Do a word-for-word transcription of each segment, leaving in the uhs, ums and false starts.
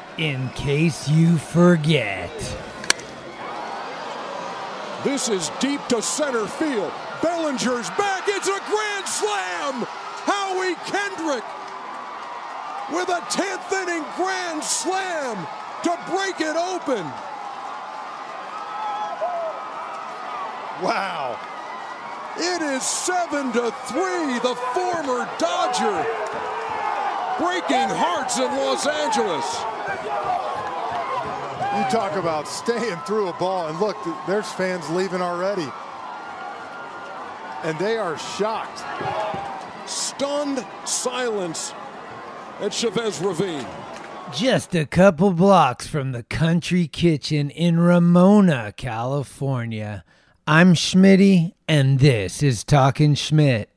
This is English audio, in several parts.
In case you forget. This is deep to center field. Bellinger's back. It's a grand slam. Howie Kendrick with a tenth inning grand slam to break it open. Wow. It is seven to three. The former Dodger breaking hearts in Los Angeles. You talk about staying through a ball, and look, there's fans leaving already. And they are shocked. Stunned silence at Chavez Ravine. Just a couple blocks from the Country Kitchen in Ramona, California. I'm Schmitty, and this is Talking Schmidt.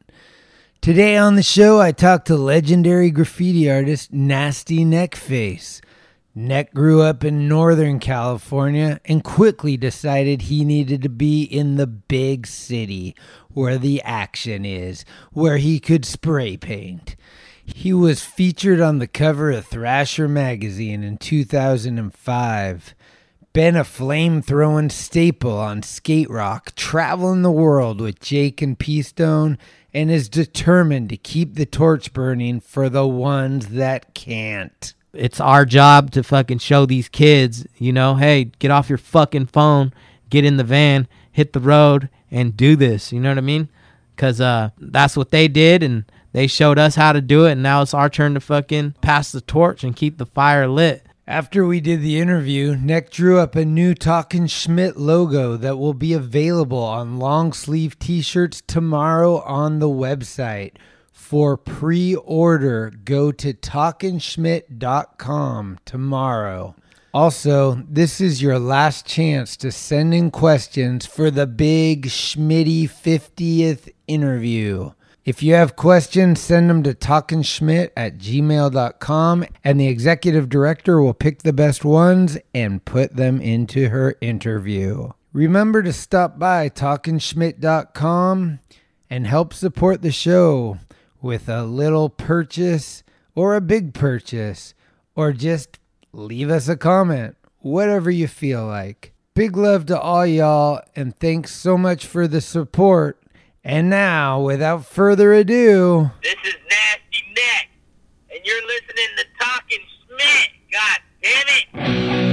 Today on the show, I talked to legendary graffiti artist Nasty Neckface. Neck grew up in Northern California and quickly decided he needed to be in the big city where the action is, where he could spray paint. He was featured on the cover of Thrasher magazine in two thousand five. Been a flame-throwing staple on Skate Rock, traveling the world with Jake and P-Stone, and is determined to keep the torch burning for the ones that can't. It's our job to fucking show these kids, you know, hey, get off your fucking phone, get in the van, hit the road, and do this. You know what I mean? Because uh, that's what they did, and they showed us how to do it, and now it's our turn to fucking pass the torch and keep the fire lit. After we did the interview, Neck drew up a new Talkin' Schmidt logo that will be available on long sleeve t-shirts tomorrow on the website. For pre-order, go to talkin schmidt dot com tomorrow. Also, this is your last chance to send in questions for the big Schmitty fiftieth interview. If you have questions, send them to talkin schmidt at gmail dot com, and the executive director will pick the best ones and put them into her interview. Remember to stop by talkin schmidt dot com and help support the show with a little purchase or a big purchase, or just leave us a comment, whatever you feel like. Big love to all y'all, and thanks so much for the support. And now, without further ado... This is Nasty Neck, and you're listening to Talking Schmidt. God damn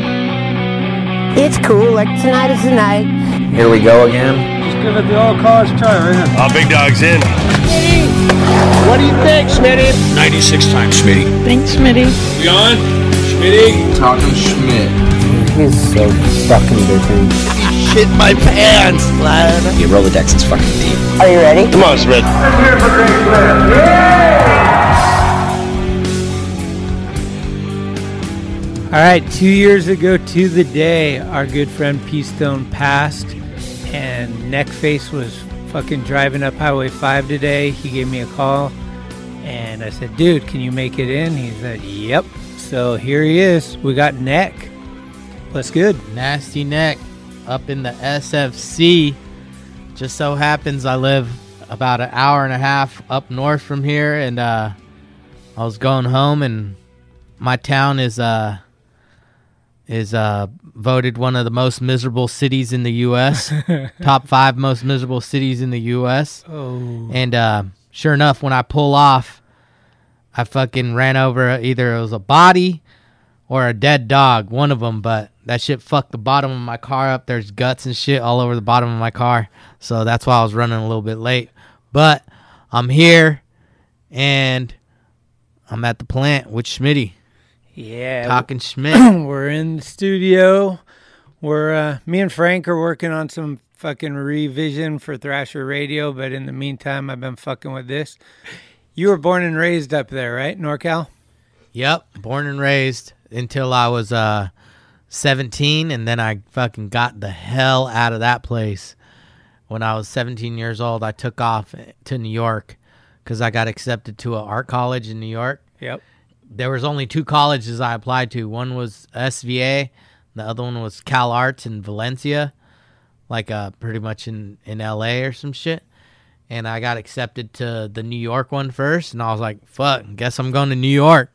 it! It's cool, like tonight is the night. Here we go again. Just give it the old college try, right here. Oh, big dog's in. Schmitty, what do you think, Schmitty? ninety-six times Schmitty. Thanks, Schmitty. We on? Schmitty? Talking Schmidt. He's so fucking different. Shit my pants, lad. Your Rolodex is fucking deep. Are you ready? Come on, Schmidt. Let's hear it for Greg Smith. Yeah! All right, two years ago to the day, our good friend P-Stone passed, and Neckface was fucking driving up Highway five today. He gave me a call, and I said, dude, can you make it in? He said, yep. So here he is. We got Neck. What's good? Nasty Neck up in the S F C. Just so happens I live about an hour and a half up north from here, and uh, I was going home, and my town is uh, is uh, voted one of the most miserable cities in the U S Top five most miserable cities in the U S Oh. And uh, sure enough, when I pull off, I fucking ran over either it was a body or a dead dog, one of them, but that shit fucked the bottom of my car up. There's guts and shit all over the bottom of my car, so that's why I was running a little bit late. But I'm here, and I'm at the plant with Schmitty. Yeah. Talking Schmidt. We're in the studio. We're, uh, me and Frank are working on some fucking revision for Thrasher Radio, but in the meantime, I've been fucking with this. You were born and raised up there, right? NorCal? Yep, born and raised until I was uh, seventeen, and then I fucking got the hell out of that place. When I was seventeen years old, I took off to New York because I got accepted to an art college in New York. Yep. There was only two colleges I applied to. One was S V A, the other one was Cal Arts in Valencia, like uh, pretty much in, in L A or some shit. And I got accepted to the New York one first, and I was like, fuck, guess I'm going to New York.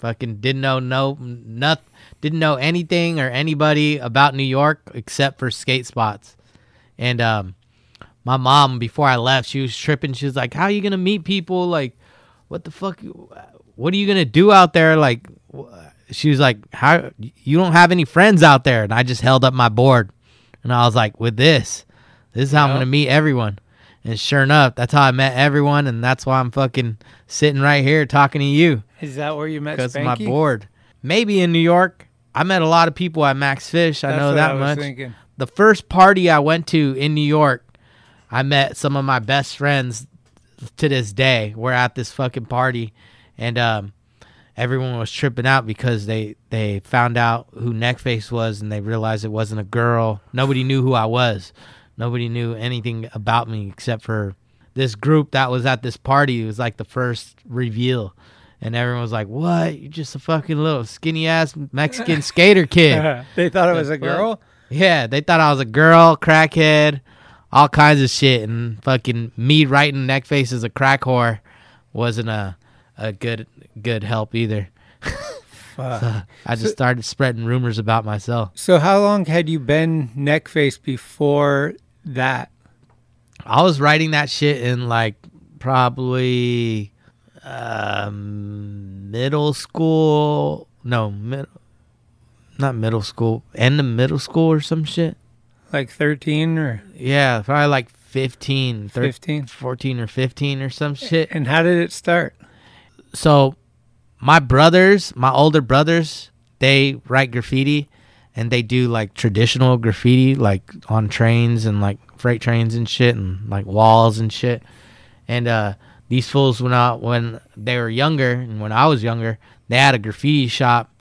Fucking didn't know no nothing, didn't know anything or anybody about New York except for skate spots. And um, my mom, before I left, she was tripping. She was like, "How are you gonna meet people? Like, what the fuck? What are you gonna do out there? Like." She was like, "How you don't have any friends out there?" And I just held up my board, and I was like, "With this, this is how yep. I'm gonna meet everyone." And sure enough, that's how I met everyone, and that's why I'm fucking sitting right here talking to you. Is that where you met? Because of Spanky? my board. Maybe in New York. I met a lot of people at Max Fish. I that's know what that I was much. Thinking. The first party I went to in New York, I met some of my best friends to this day. We're at this fucking party, and um. everyone was tripping out because they, they found out who Neckface was, and they realized it wasn't a girl. Nobody knew who I was. Nobody knew anything about me except for this group that was at this party. It was like the first reveal. And everyone was like, "What? You're just a fucking little skinny-ass Mexican skater kid." They thought it was a girl? Yeah, they thought I was a girl, crackhead, all kinds of shit. And fucking me writing Neckface as a crack whore wasn't a, a good... good help either. So I just so, started spreading rumors about myself. So how long had you been Neckface before that? I was writing that shit in like probably um, middle school. No, mid, not middle school. End of middle school or some shit. Like thirteen or? Yeah, probably like fifteen. fifteen? fourteen or fifteen or some shit. And how did it start? So my brothers, my older brothers, they write graffiti, and they do like traditional graffiti, like on trains and like freight trains and shit, and like walls and shit. And uh, these fools, when I, when they were younger and when I was younger, they had a graffiti shop,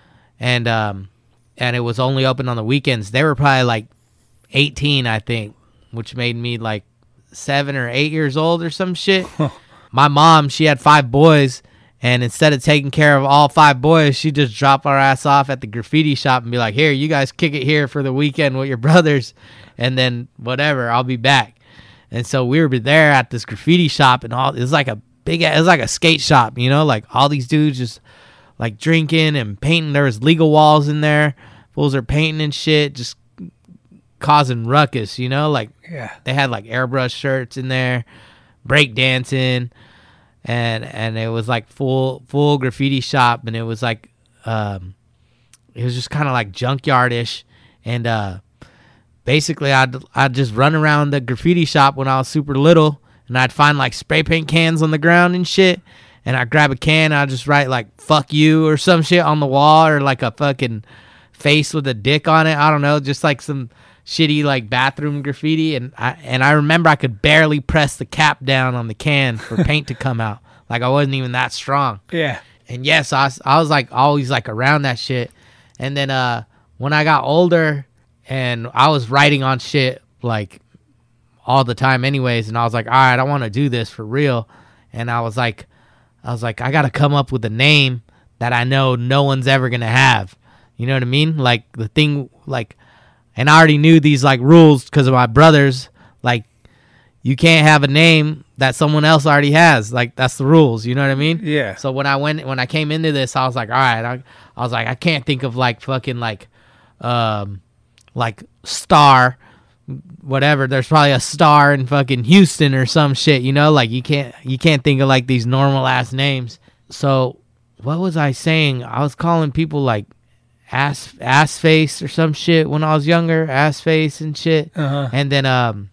and um, and it was only open on the weekends. They were probably like eighteen, I think, which made me like seven or eight years old or some shit. My mom, she had five boys. And instead of taking care of all five boys, she just dropped our ass off at the graffiti shop and be like, "Here, you guys kick it here for the weekend with your brothers. And then whatever, I'll be back." And so we were there at this graffiti shop, and all it was like a big, it was like a skate shop, you know, like all these dudes just like drinking and painting. There was legal walls in there. Fools are painting and shit, just causing ruckus, you know, like yeah. They had like airbrush shirts in there, break dancing. And and it was like full full graffiti shop, and it was like um, it was just kind of like junkyardish, and uh, basically I'd I'd just run around the graffiti shop when I was super little, and I'd find like spray paint cans on the ground and shit, and I'd grab a can, and I'd just write like "fuck you" or some shit on the wall, or like a fucking face with a dick on it. I don't know, just like some shitty like bathroom graffiti. And I and I remember I could barely press the cap down on the can for paint to come out. Like I wasn't even that strong. Yeah. And yes, I was, I was like always like around that shit. And then uh when I got older and I was writing on shit like all the time anyways, and I was like, all right, I want to do this for real. And I was like I was like I got to come up with a name that I know no one's ever going to have. You know what I mean? Like the thing like, and I already knew these like rules because of my brothers. Like you can't have a name that someone else already has. Like that's the rules. You know what I mean? Yeah. So when I went, when I came into this, I was like, all right, I, I was like, I can't think of like fucking like, um, like Star, whatever. There's probably a Star in fucking Houston or some shit, you know, like you can't, you can't think of like these normal ass names. So what was I saying? I was calling people like, ass ass face or some shit when I was younger, ass face and shit. Uh-huh. And then um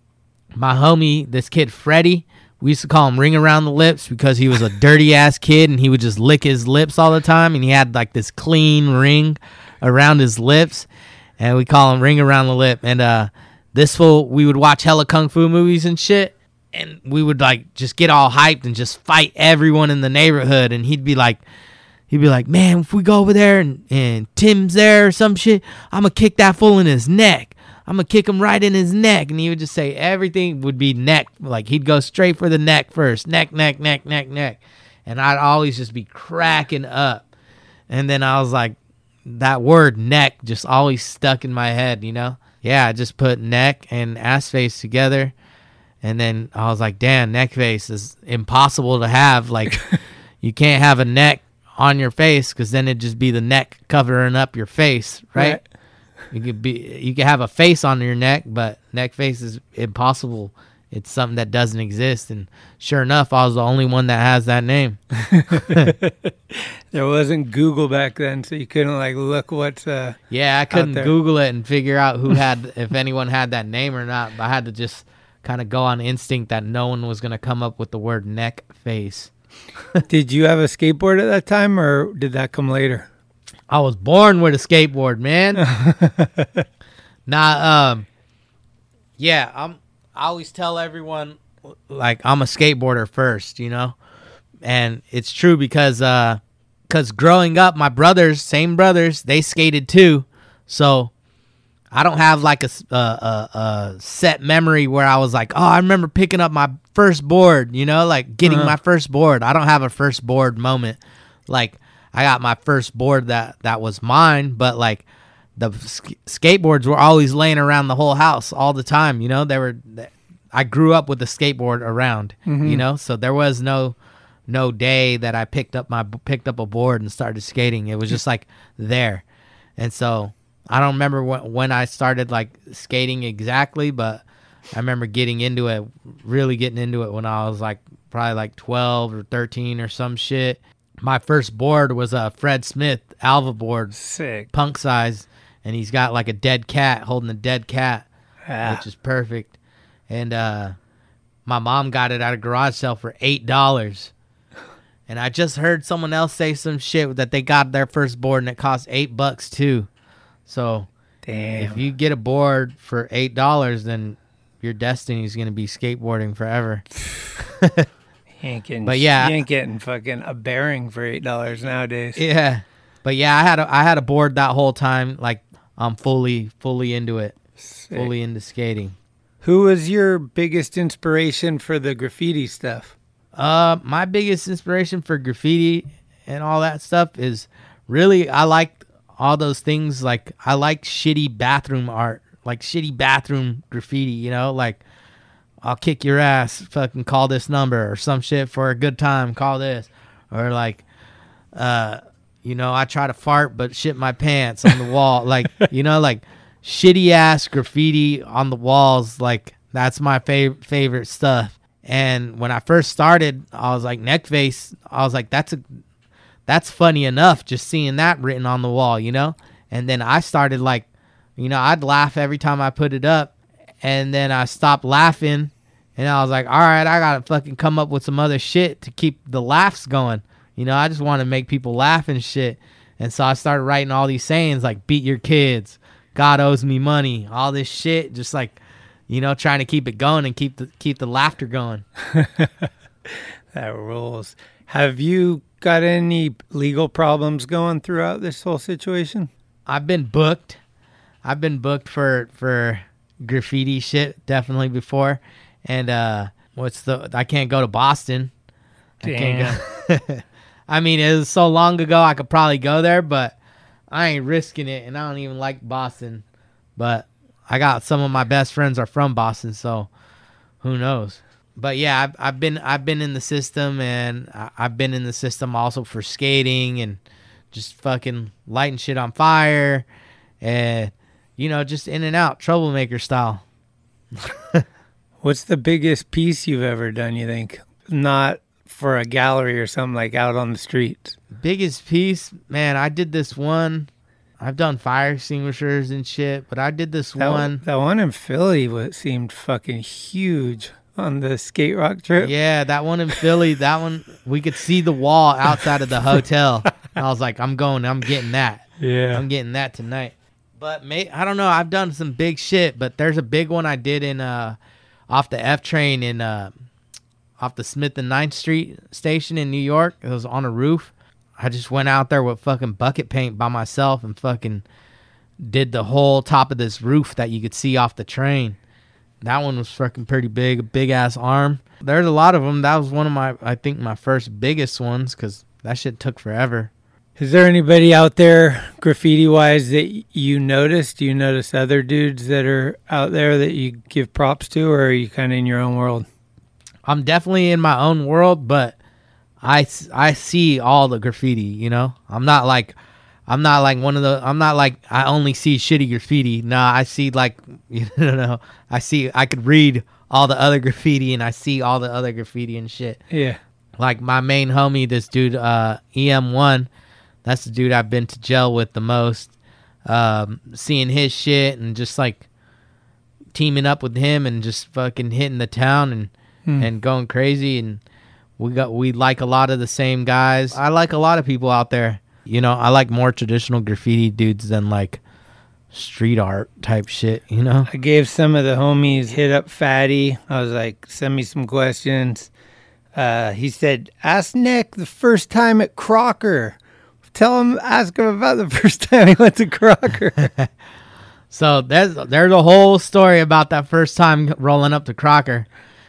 my homie, this kid Freddie, we used to call him Ring Around the Lips because he was a dirty ass kid and he would just lick his lips all the time, and he had like this clean ring around his lips, and we call him Ring Around the Lip. And uh this fool, we would watch hella kung fu movies and shit, and we would like just get all hyped and just fight everyone in the neighborhood, and he'd be like He'd be like, "Man, if we go over there and, and Tim's there or some shit, I'm going to kick that fool in his neck. I'm going to kick him right in his neck." And he would just say everything would be neck. Like he'd go straight for the neck first. Neck, neck, neck, neck, neck. And I'd always just be cracking up. And then I was like, that word neck just always stuck in my head, you know? Yeah, I just put neck and ass face together. And then I was like, damn, neck face is impossible to have. Like you can't have a neck on your face, because then it'd just be the neck covering up your face, right? Right. You could be, you could have a face on your neck, but neck face is impossible. It's something that doesn't exist. And sure enough, I was the only one that has that name. There wasn't Google back then, so you couldn't like look what's uh Yeah, I couldn't there. Google it and figure out who had, if anyone had that name or not. But I had to just kind of go on instinct that no one was going to come up with the word neck face. Did you have a skateboard at that time, or did that come later? I was born with a skateboard, man. nah, um, yeah, I'm. I always tell everyone, like, I'm a skateboarder first, you know, and it's true because, uh, because growing up, my brothers, same brothers, they skated too, so I don't have like a, a, a, a set memory where I was like, oh, I remember picking up my first board, you know, like getting uh-huh. my first board. I don't have a first board moment. Like, I got my first board that, that was mine, but like the sk- skateboards were always laying around the whole house all the time. You know, they were, I grew up with the skateboard around, mm-hmm. you know, so there was no, no day that I picked up my, picked up a board and started skating. It was just like there. And so I don't remember when, when I started like skating exactly, but I remember getting into it, really getting into it when I was like probably like twelve or thirteen or some shit. My first board was a Fred Smith Alva board, sick, punk size, and he's got like a dead cat, holding a dead cat, ah. which is perfect. And uh, my mom got it at a garage sale for eight dollars. And I just heard someone else say some shit that they got their first board and it cost eight bucks too. So damn, if you get a board for eight dollars, then your destiny is gonna be skateboarding forever. You ain't getting, but yeah, you ain't getting fucking a bearing for eight dollars nowadays. Yeah, but yeah, I had a, I had a board that whole time. Like I'm fully fully into it, sick. Fully into skating. Who was your biggest inspiration for the graffiti stuff? Uh, my biggest inspiration for graffiti and all that stuff is really I like all those things. Like I like shitty bathroom art, like shitty bathroom graffiti. You know, like I'll kick your ass, fucking call this number or some shit for a good time, call this. Or like, uh, you know, I try to fart but shit my pants on the wall. Like, you know, like shitty ass graffiti on the walls. Like that's my fav- favorite stuff. And when I first started, I was like, neckface, I was like, that's a, that's funny enough just seeing that written on the wall, you know? And then I started like, you know, I'd laugh every time I put it up. And then I stopped laughing, and I was like, all right, I got to fucking come up with some other shit to keep the laughs going. You know, I just want to make people laugh and shit. And so I started writing all these sayings like, beat your kids, God owes me money, all this shit, just like, you know, trying to keep it going and keep the keep the laughter going. That rules. Have you got any legal problems going throughout this whole situation? I've been booked. I've been booked for... for graffiti shit definitely before, and uh what's the I can't go to Boston. Damn. I can't go. I mean, it was so long ago I could probably go there, but I ain't risking it, and I don't even like Boston. But I got some of my best friends are from Boston, so who knows. But yeah, I've, I've been I've been in the system, and I've been in the system also for skating and just fucking lighting shit on fire, and you know, just in and out, troublemaker style. What's the biggest piece you've ever done, you think? Not for a gallery or something, like out on the streets. Biggest piece? Man, I did this one. I've done fire extinguishers and shit, but I did this that one. one. That one in Philly was, seemed fucking huge on the skate rock trip. Yeah, that one in Philly, that one, we could see the wall outside of the hotel. I was like, I'm going, I'm getting that. Yeah. I'm getting that tonight. But may, I don't know. I've done some big shit, but there's a big one I did in uh, off the F train in uh, off the Smith and Ninth Street station in New York. It was on a roof. I just went out there with fucking bucket paint by myself and fucking did the whole top of this roof that you could see off the train. That one was fucking pretty big, a big ass arm. There's a lot of them. That was one of my, I think, my first biggest ones because that shit took forever. Is there anybody out there graffiti-wise that you notice? Do you notice other dudes that are out there that you give props to, or are you kind of in your own world? I'm definitely in my own world, but I, I see all the graffiti, you know? I'm not like I'm not like one of the I'm not like I only see shitty graffiti. Nah, I see like you know, I see I could read all the other graffiti and I see all the other graffiti and shit. Yeah. Like my main homie, this dude uh E M one, that's the dude I've been to jail with the most. Um seeing his shit and just like teaming up with him and just fucking hitting the town and hmm. and going crazy, and we got we like a lot of the same guys. I like a lot of people out there. You know, I like more traditional graffiti dudes than like street art type shit, you know? I gave some of the homies hit up Fatty. I was like, send me some questions. Uh, he said, ask Nick the first time at Crocker. Tell him, ask him about the first time he went to Crocker. So there's there's a whole story about that first time rolling up to Crocker.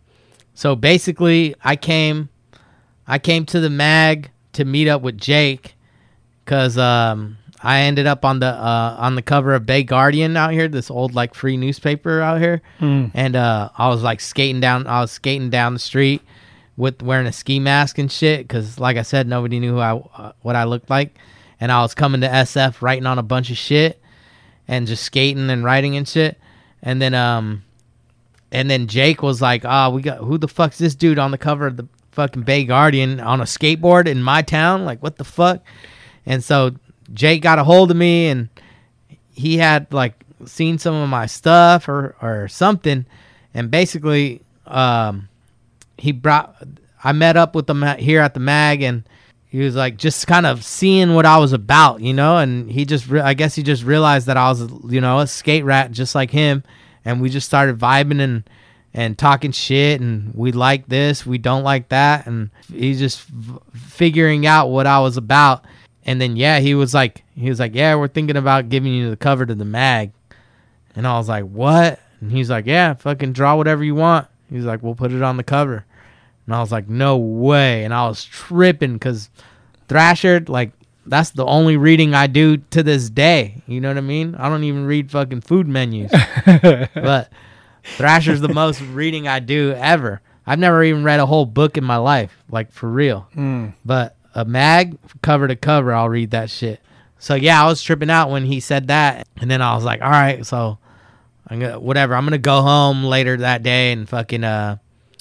So basically, I came, I came to the mag to meet up with Jake, cause um I ended up on the uh on the cover of Bay Guardian out here, this old like free newspaper out here, mm. and uh I was like skating down, I was skating down the street with wearing a ski mask and shit, cause like I said, nobody knew who I uh, what I looked like, and I was coming to S F writing on a bunch of shit. And just skating and writing and shit. And then um and then Jake was like, oh, we got who the fuck's this dude on the cover of the fucking Bay Guardian on a skateboard in my town? Like, what the fuck? And so Jake got a hold of me, and he had like seen some of my stuff or or something, and basically um he brought I met up with him here at the mag, and he was like just kind of seeing what I was about, you know, and he just, re- I guess he just realized that I was, you know, a skate rat just like him, and we just started vibing and and talking shit, and we like this, we don't like that, and he's just f- figuring out what I was about, and then yeah, he was like, he was like, yeah, we're thinking about giving you the cover to the mag, and I was like, what? And he's like, yeah, fucking draw whatever you want. He's like, we'll put it on the cover. And I was like, no way. And I was tripping because Thrasher, like, that's the only reading I do to this day. You know what I mean? I don't even read fucking food menus. But Thrasher's the most reading I do ever. I've never even read a whole book in my life, like, for real. Mm. But a mag, cover to cover, I'll read that shit. So, yeah, I was tripping out when he said that. And then I was like, all right, so I'm gonna, whatever. I'm going to go home later that day and fucking... uh.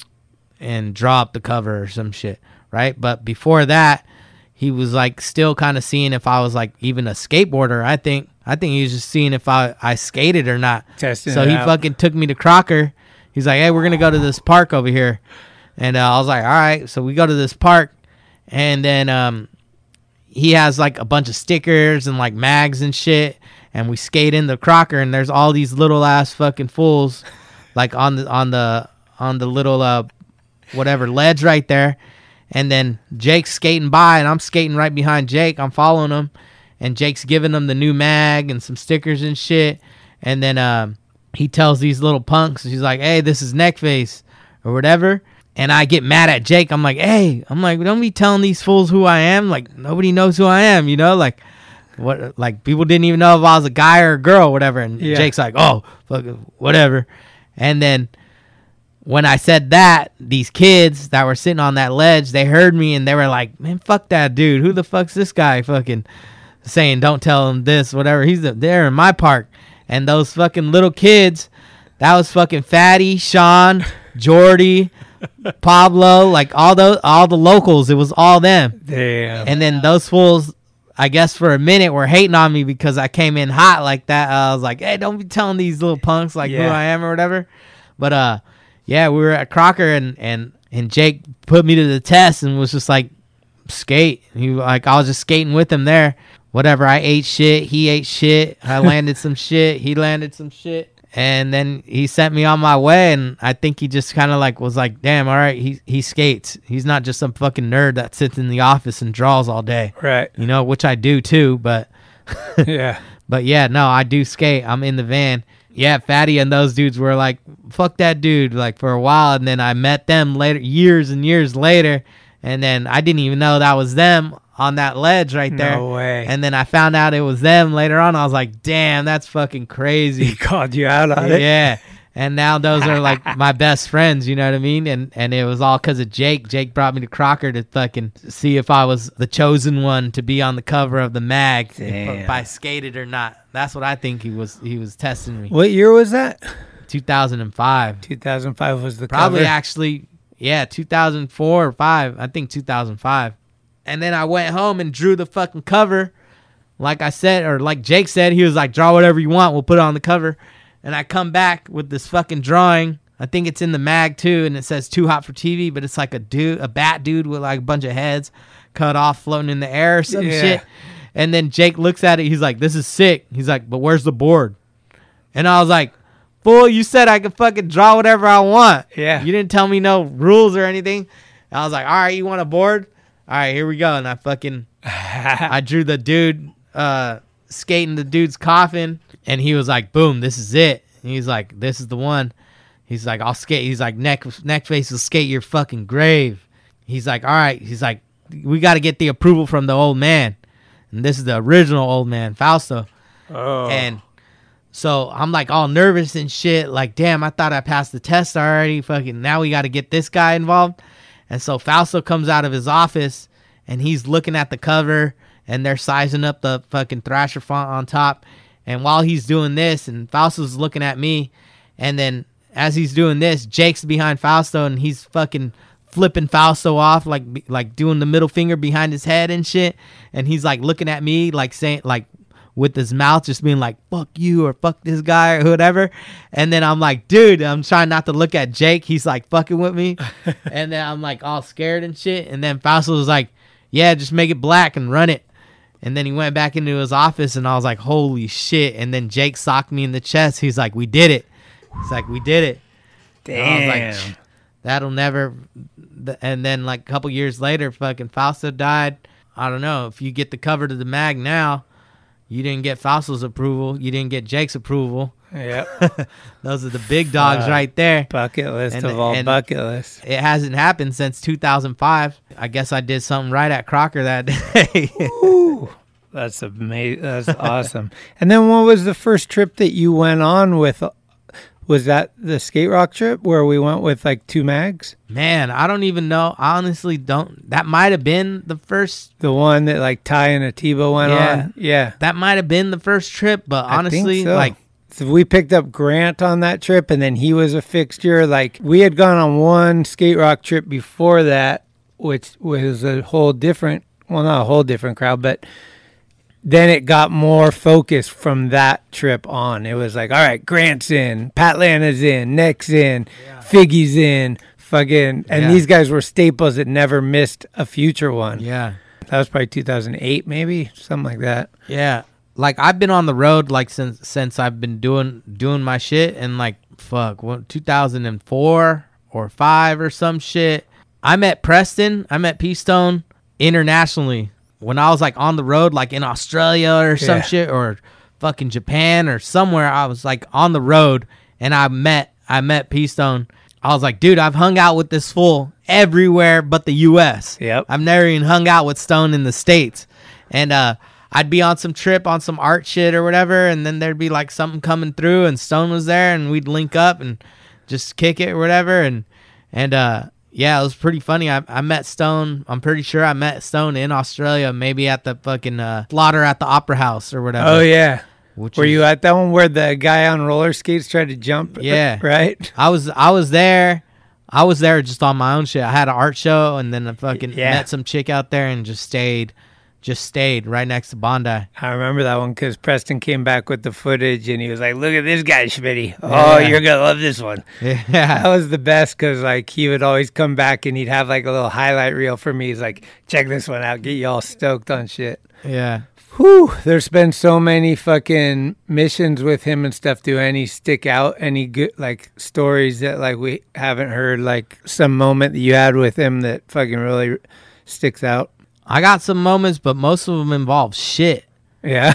and draw up the cover or some shit, right? But before that, he was like still kind of seeing if I was like even a skateboarder. I think I think he was just seeing if I, I skated or not. Testing so it he out. fucking took me to Crocker. He's like, hey, we're gonna go to this park over here, and uh, I was like, all right. So we go to this park, and then um, he has like a bunch of stickers and like mags and shit, and we skate into Crocker, and there's all these little ass fucking fools, like on the on the on the little uh. whatever ledge right there, and then Jake's skating by, and I'm skating right behind Jake. I'm following him, and Jake's giving them the new mag and some stickers and shit, and then um he tells these little punks, he's like, hey, this is Neckface or whatever, and I get mad at Jake. I'm like, hey, I'm like, don't be telling these fools who I am. Like, nobody knows who I am, you know, like what, like people didn't even know if I was a guy or a girl or whatever. And yeah. Jake's like, oh, fuck it, whatever. And then when I said that, these kids that were sitting on that ledge, they heard me, and they were like, man, fuck that dude. Who the fuck's this guy fucking saying don't tell him this, whatever. He's there in my park. And those fucking little kids, that was fucking Fatty, Sean, Jordy, Pablo, like all those, all the locals. It was all them. Damn. And then those fools, I guess for a minute, were hating on me because I came in hot like that. I was like, hey, don't be telling these little punks like yeah. who I am or whatever. But, uh, yeah, we were at Crocker, and, and, and Jake put me to the test and was just like, skate. He like I was just skating with him there. Whatever, I ate shit. He ate shit. I landed some shit. He landed some shit. And then he sent me on my way, and I think he just kind of like was like, damn, all right, he he skates. He's not just some fucking nerd that sits in the office and draws all day. Right. You know, which I do too, but yeah. But yeah, no, I do skate. I'm in the van. Yeah, Fatty and those dudes were like, fuck that dude, like for a while. And then I met them later, years and years later. And then I didn't even know that was them on that ledge right there. No way. And then I found out it was them later on. I was like, damn, that's fucking crazy. He called you out on it. Yeah. And now those are like my best friends, you know what I mean? And and it was all because of Jake. Jake brought me to Crocker to fucking see if I was the chosen one to be on the cover of the mag, if, if I skated or not. That's what I think he was. He was testing me. What year was that? two thousand five. two thousand five was the Probably cover? actually, yeah, two thousand four or five. I think two thousand five. And then I went home and drew the fucking cover. Like I said, or like Jake said, he was like, draw whatever you want. We'll put it on the cover. And I come back with this fucking drawing. I think it's in the mag too, and it says "Too Hot for T V," but it's like a dude, a bat dude with like a bunch of heads cut off, floating in the air or some Yeah. shit. And then Jake looks at it. He's like, "This is sick." He's like, "But where's the board?" And I was like, "Fool, you said I could fucking draw whatever I want. Yeah. You didn't tell me no rules or anything." And I was like, "All right, you want a board? All right, here we go." And I fucking, I drew the dude uh, skating the dude's coffin. And he was like, boom, this is it. And he's like, this is the one. He's like, I'll skate. He's like, neck, neck face will skate your fucking grave. He's like, all right. He's like, we got to get the approval from the old man. And this is the original old man, Fausto. Oh. And so I'm like all nervous and shit. Like, damn, I thought I passed the test already. Fucking now we got to get this guy involved. And so Fausto comes out of his office and he's looking at the cover and they're sizing up the fucking Thrasher font on top. And while he's doing this, and Fausto's looking at me, and then as he's doing this, Jake's behind Fausto, and he's fucking flipping Fausto off, like like doing the middle finger behind his head and shit. And he's like looking at me, like saying, like with his mouth, just being like, "Fuck you" or "Fuck this guy" or whatever. And then I'm like, dude, I'm trying not to look at Jake. He's like fucking with me, and then I'm like all scared and shit. And then Fausto was like, "Yeah, just make it black and run it." And then he went back into his office, and I was like, holy shit. And then Jake socked me in the chest. He's like, we did it. He's like, we did it. Damn. And I was like, that'll never. And then, like, a couple years later, fucking Fausto died. I don't know. If you get the cover to the mag now, you didn't get Fausto's approval. You didn't get Jake's approval. Yep. Those are the big dogs Fuck. right there. Bucket list And- of all and bucket lists. It hasn't happened since two thousand five. I guess I did something right at Crocker that day. Ooh, that's amazing. That's awesome. And then what was the first trip that you went on with? Was that the Skate Rock trip where we went with like two mags? Man, I don't even know. I honestly don't. That might have been the first. The one that like Ty and Atiba went Yeah. on? Yeah. That might have been the first trip, but I think honestly, so. like, So we picked up Grant on that trip, and then he was a fixture. Like, we had gone on one Skate Rock trip before that, which was a whole different, well, not a whole different crowd, but then it got more focused from that trip on. It was like, all right, Grant's in, Pat Lana's in, Nick's in, yeah. Figgy's in, fucking, and Yeah. these guys were staples that never missed a future one. yeah, That was probably two thousand eight, maybe, something like that. yeah. Like, I've been on the road like since since I've been doing doing my shit, and like, fuck, what, two thousand four or five or some shit. I met Preston. I met P-Stone internationally when I was like on the road, like in Australia or some Yeah. shit, or fucking Japan or somewhere. I was like on the road, and I met I met P-Stone. I was like, dude, I've hung out with this fool everywhere but the U S. Yep. I've never even hung out with Stone in the States. And uh, I'd be on some trip on some art shit or whatever, and then there'd be like something coming through, and Stone was there, and we'd link up and just kick it or whatever. And and uh, yeah, it was pretty funny. I, I met Stone. I'm pretty sure I met Stone in Australia, maybe at the fucking uh, Slaughter at the Opera House or whatever. Oh, yeah. Which Were is- you at that one where the guy on roller skates tried to jump? Yeah. Right? I was I was there. I was there just on my own shit. I had an art show, and then I fucking Yeah. met some chick out there and just stayed, just stayed right next to Bondi. I remember that one because Preston came back with the footage and he was like, look at this guy, Schmitty. Oh, Yeah. you're going to love this one. That Yeah, was the best because like he would always come back and he'd have like a little highlight reel for me. He's like, check this one out. Get you all stoked on shit. yeah. Whew, there's been so many fucking missions with him and stuff. Do any stick out? Any good like stories that like we haven't heard? Like some moment that you had with him that fucking really sticks out? I got some moments, but most of them involve shit. Yeah.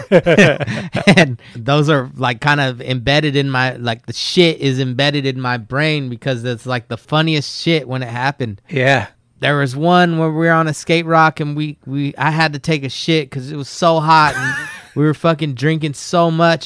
And those are like kind of embedded in my, like the shit is embedded in my brain because it's like the funniest shit when it happened. Yeah. There was one where we were on a skate rock and we, we I had to take a shit because it was so hot and we were fucking drinking so much.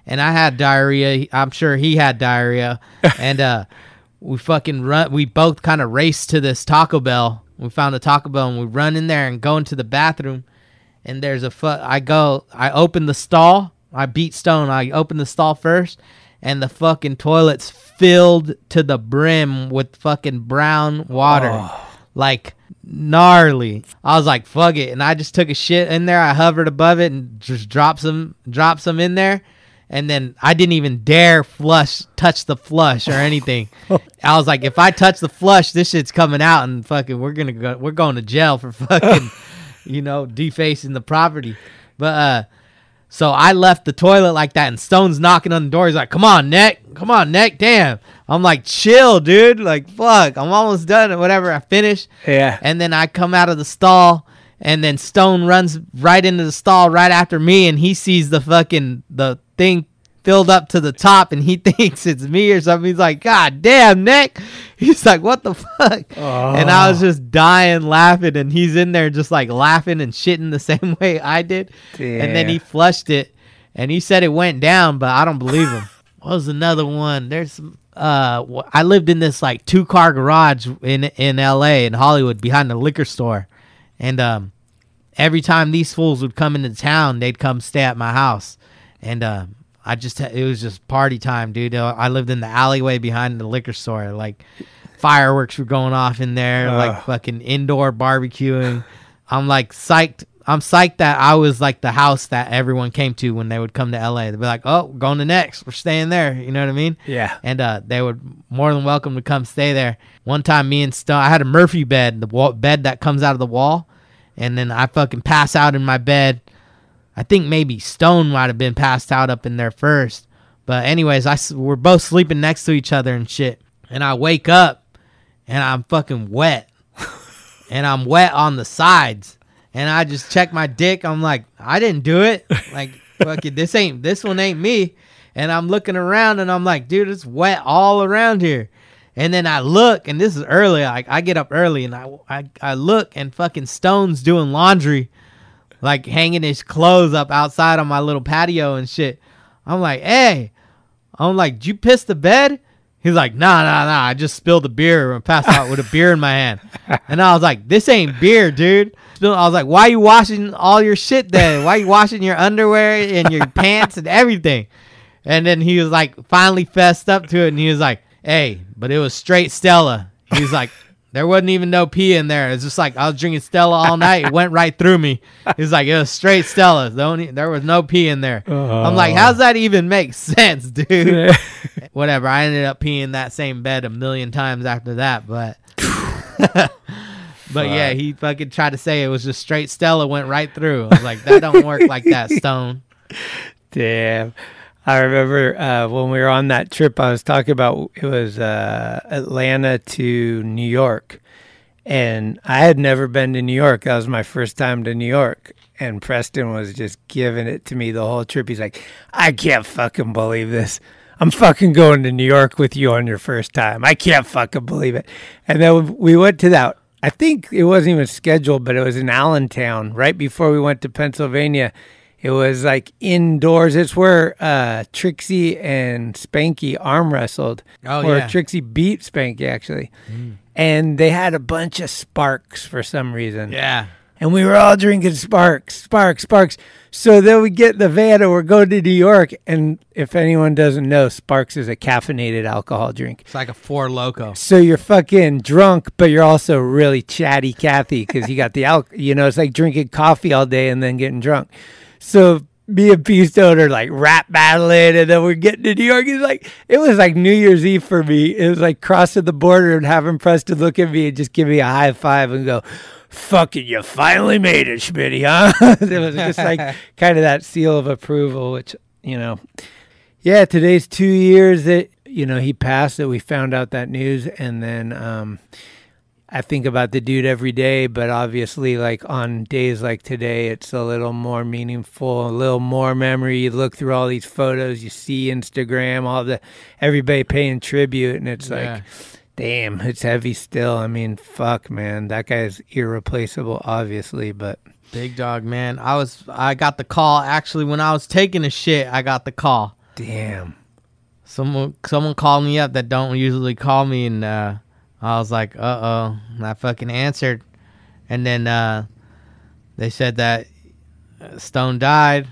and I had diarrhea. I'm sure he had diarrhea, and uh, we fucking run. We both kind of raced to this Taco Bell. We found a Taco Bell, and we run in there and go into the bathroom. And there's a fu- I go. I open the stall. I beat Stone. I open the stall first, and the fucking toilet's filled to the brim with fucking brown water, oh. like gnarly. I was like, fuck it, and I just took a shit in there. I hovered above it and just dropped some, dropped some in there, and then I didn't even dare flush, touch the flush or anything. I was like, if I touch the flush, this shit's coming out, and fucking, we're gonna go, we're going to jail for fucking, you know, defacing the property. But uh. So I left the toilet like that, and Stone's knocking on the door. He's like, come on, Nick. Come on, Nick. Damn. I'm like, chill, dude. Like, fuck. I'm almost done or whatever. I finish. Yeah. And then I come out of the stall, and then Stone runs right into the stall right after me, and he sees the fucking, the thing filled up to the top, and he thinks it's me or something. He's like, God damn, Nick. He's like, what the fuck? Oh. And I was just dying laughing, and he's in there just like laughing and shitting the same way I did. Damn. And then he flushed it, and he said it went down, but I don't believe him. What was another one? There's uh, I lived in this like two car garage in in L A in Hollywood behind the liquor store, and um, every time these fools would come into town, they'd come stay at my house, and um. I just, it was just party time, dude. I lived in the alleyway behind the liquor store. Like, fireworks were going off in there, uh. like fucking indoor barbecuing. I'm like psyched. I'm psyched that I was like the house that everyone came to when they would come to L A. They'd be like, oh, we're going to Next. We're staying there. You know what I mean? Yeah. And uh, they would more than welcome to come stay there. One time, me and Stone, I had a Murphy bed, the wall, bed that comes out of the wall. And then I fucking pass out in my bed. I think maybe Stone might have been passed out up in there first. But anyways, I, we're both sleeping next to each other and shit. And I wake up, and I'm fucking wet. And I'm wet on the sides. And I just check my dick. I'm like, I didn't do it. Like, fucking, this ain't, this one ain't me. And I'm looking around, and I'm like, dude, it's wet all around here. And then I look, and this is early. Like, I get up early, and I, I, I look, and fucking Stone's doing laundry. Like hanging his clothes up outside on my little patio and shit. I'm like, hey. I'm like, did you piss the bed? He's like, nah, nah, nah. I just spilled the beer and passed out with a beer in my hand. And I was like, this ain't beer, dude. I was like, why are you washing all your shit then? Why are you washing your underwear and your pants and everything? And then he was like, finally fessed up to it. And he was like, hey, but it was straight Stella. He was like, there wasn't even no pee in there. It's just like I was drinking Stella all night. It went right through me. He's like, it was straight Stella. The only, there was no pee in there. Oh. I'm like, how's that even make sense, dude? Whatever. I ended up peeing that same bed a million times after that. But, but yeah, he fucking tried to say it was just straight Stella went right through. I was like, that don't work like that, Stone. Damn. I remember uh, when we were on that trip, I was talking about it was uh, Atlanta to New York. And I had never been to New York. That was my first time to New York. And Preston was just giving it to me the whole trip. He's like, I can't fucking believe this. I'm fucking going to New York with you on your first time. I can't fucking believe it. And then we went to that. I think it wasn't even scheduled, but it was in Allentown right before we went to Pennsylvania. It was like indoors. It's where uh, Trixie and Spanky arm wrestled. Oh, where yeah. Trixie beat Spanky, actually. Mm. And they had a bunch of Sparks for some reason. Yeah. And we were all drinking Sparks, Sparks, Sparks. So then we get in the van and we're going to New York. And if anyone doesn't know, Sparks is a caffeinated alcohol drink. It's like a Four Loko. So you're fucking drunk, but you're also really chatty Cathy because you got the alcohol. You know, it's like drinking coffee all day and then getting drunk. So me and P-Stone are like rap battling, and then we're getting to New York. It's like, it was like New Year's Eve for me. It was like crossing the border and having Preston look at me and just give me a high five and go, fucking, you finally made it, Schmitty, huh? It was just like kind of that seal of approval, which, you know, yeah, today's two years that, you know, he passed, that we found out that news. And then, um, I think about the dude every day, but obviously, like on days like today, it's a little more meaningful, a little more memory. You look through all these photos, you see Instagram, all the everybody paying tribute, and it's yeah. like, damn, it's heavy still. I mean, fuck, man, that guy's irreplaceable, obviously, but big dog, man. I was, I got the call actually when I was taking a shit. I got the call. Damn. Someone someone called me up that don't usually call me, and uh, I was like, uh-oh. And I fucking answered. And then uh, they said that Stone died.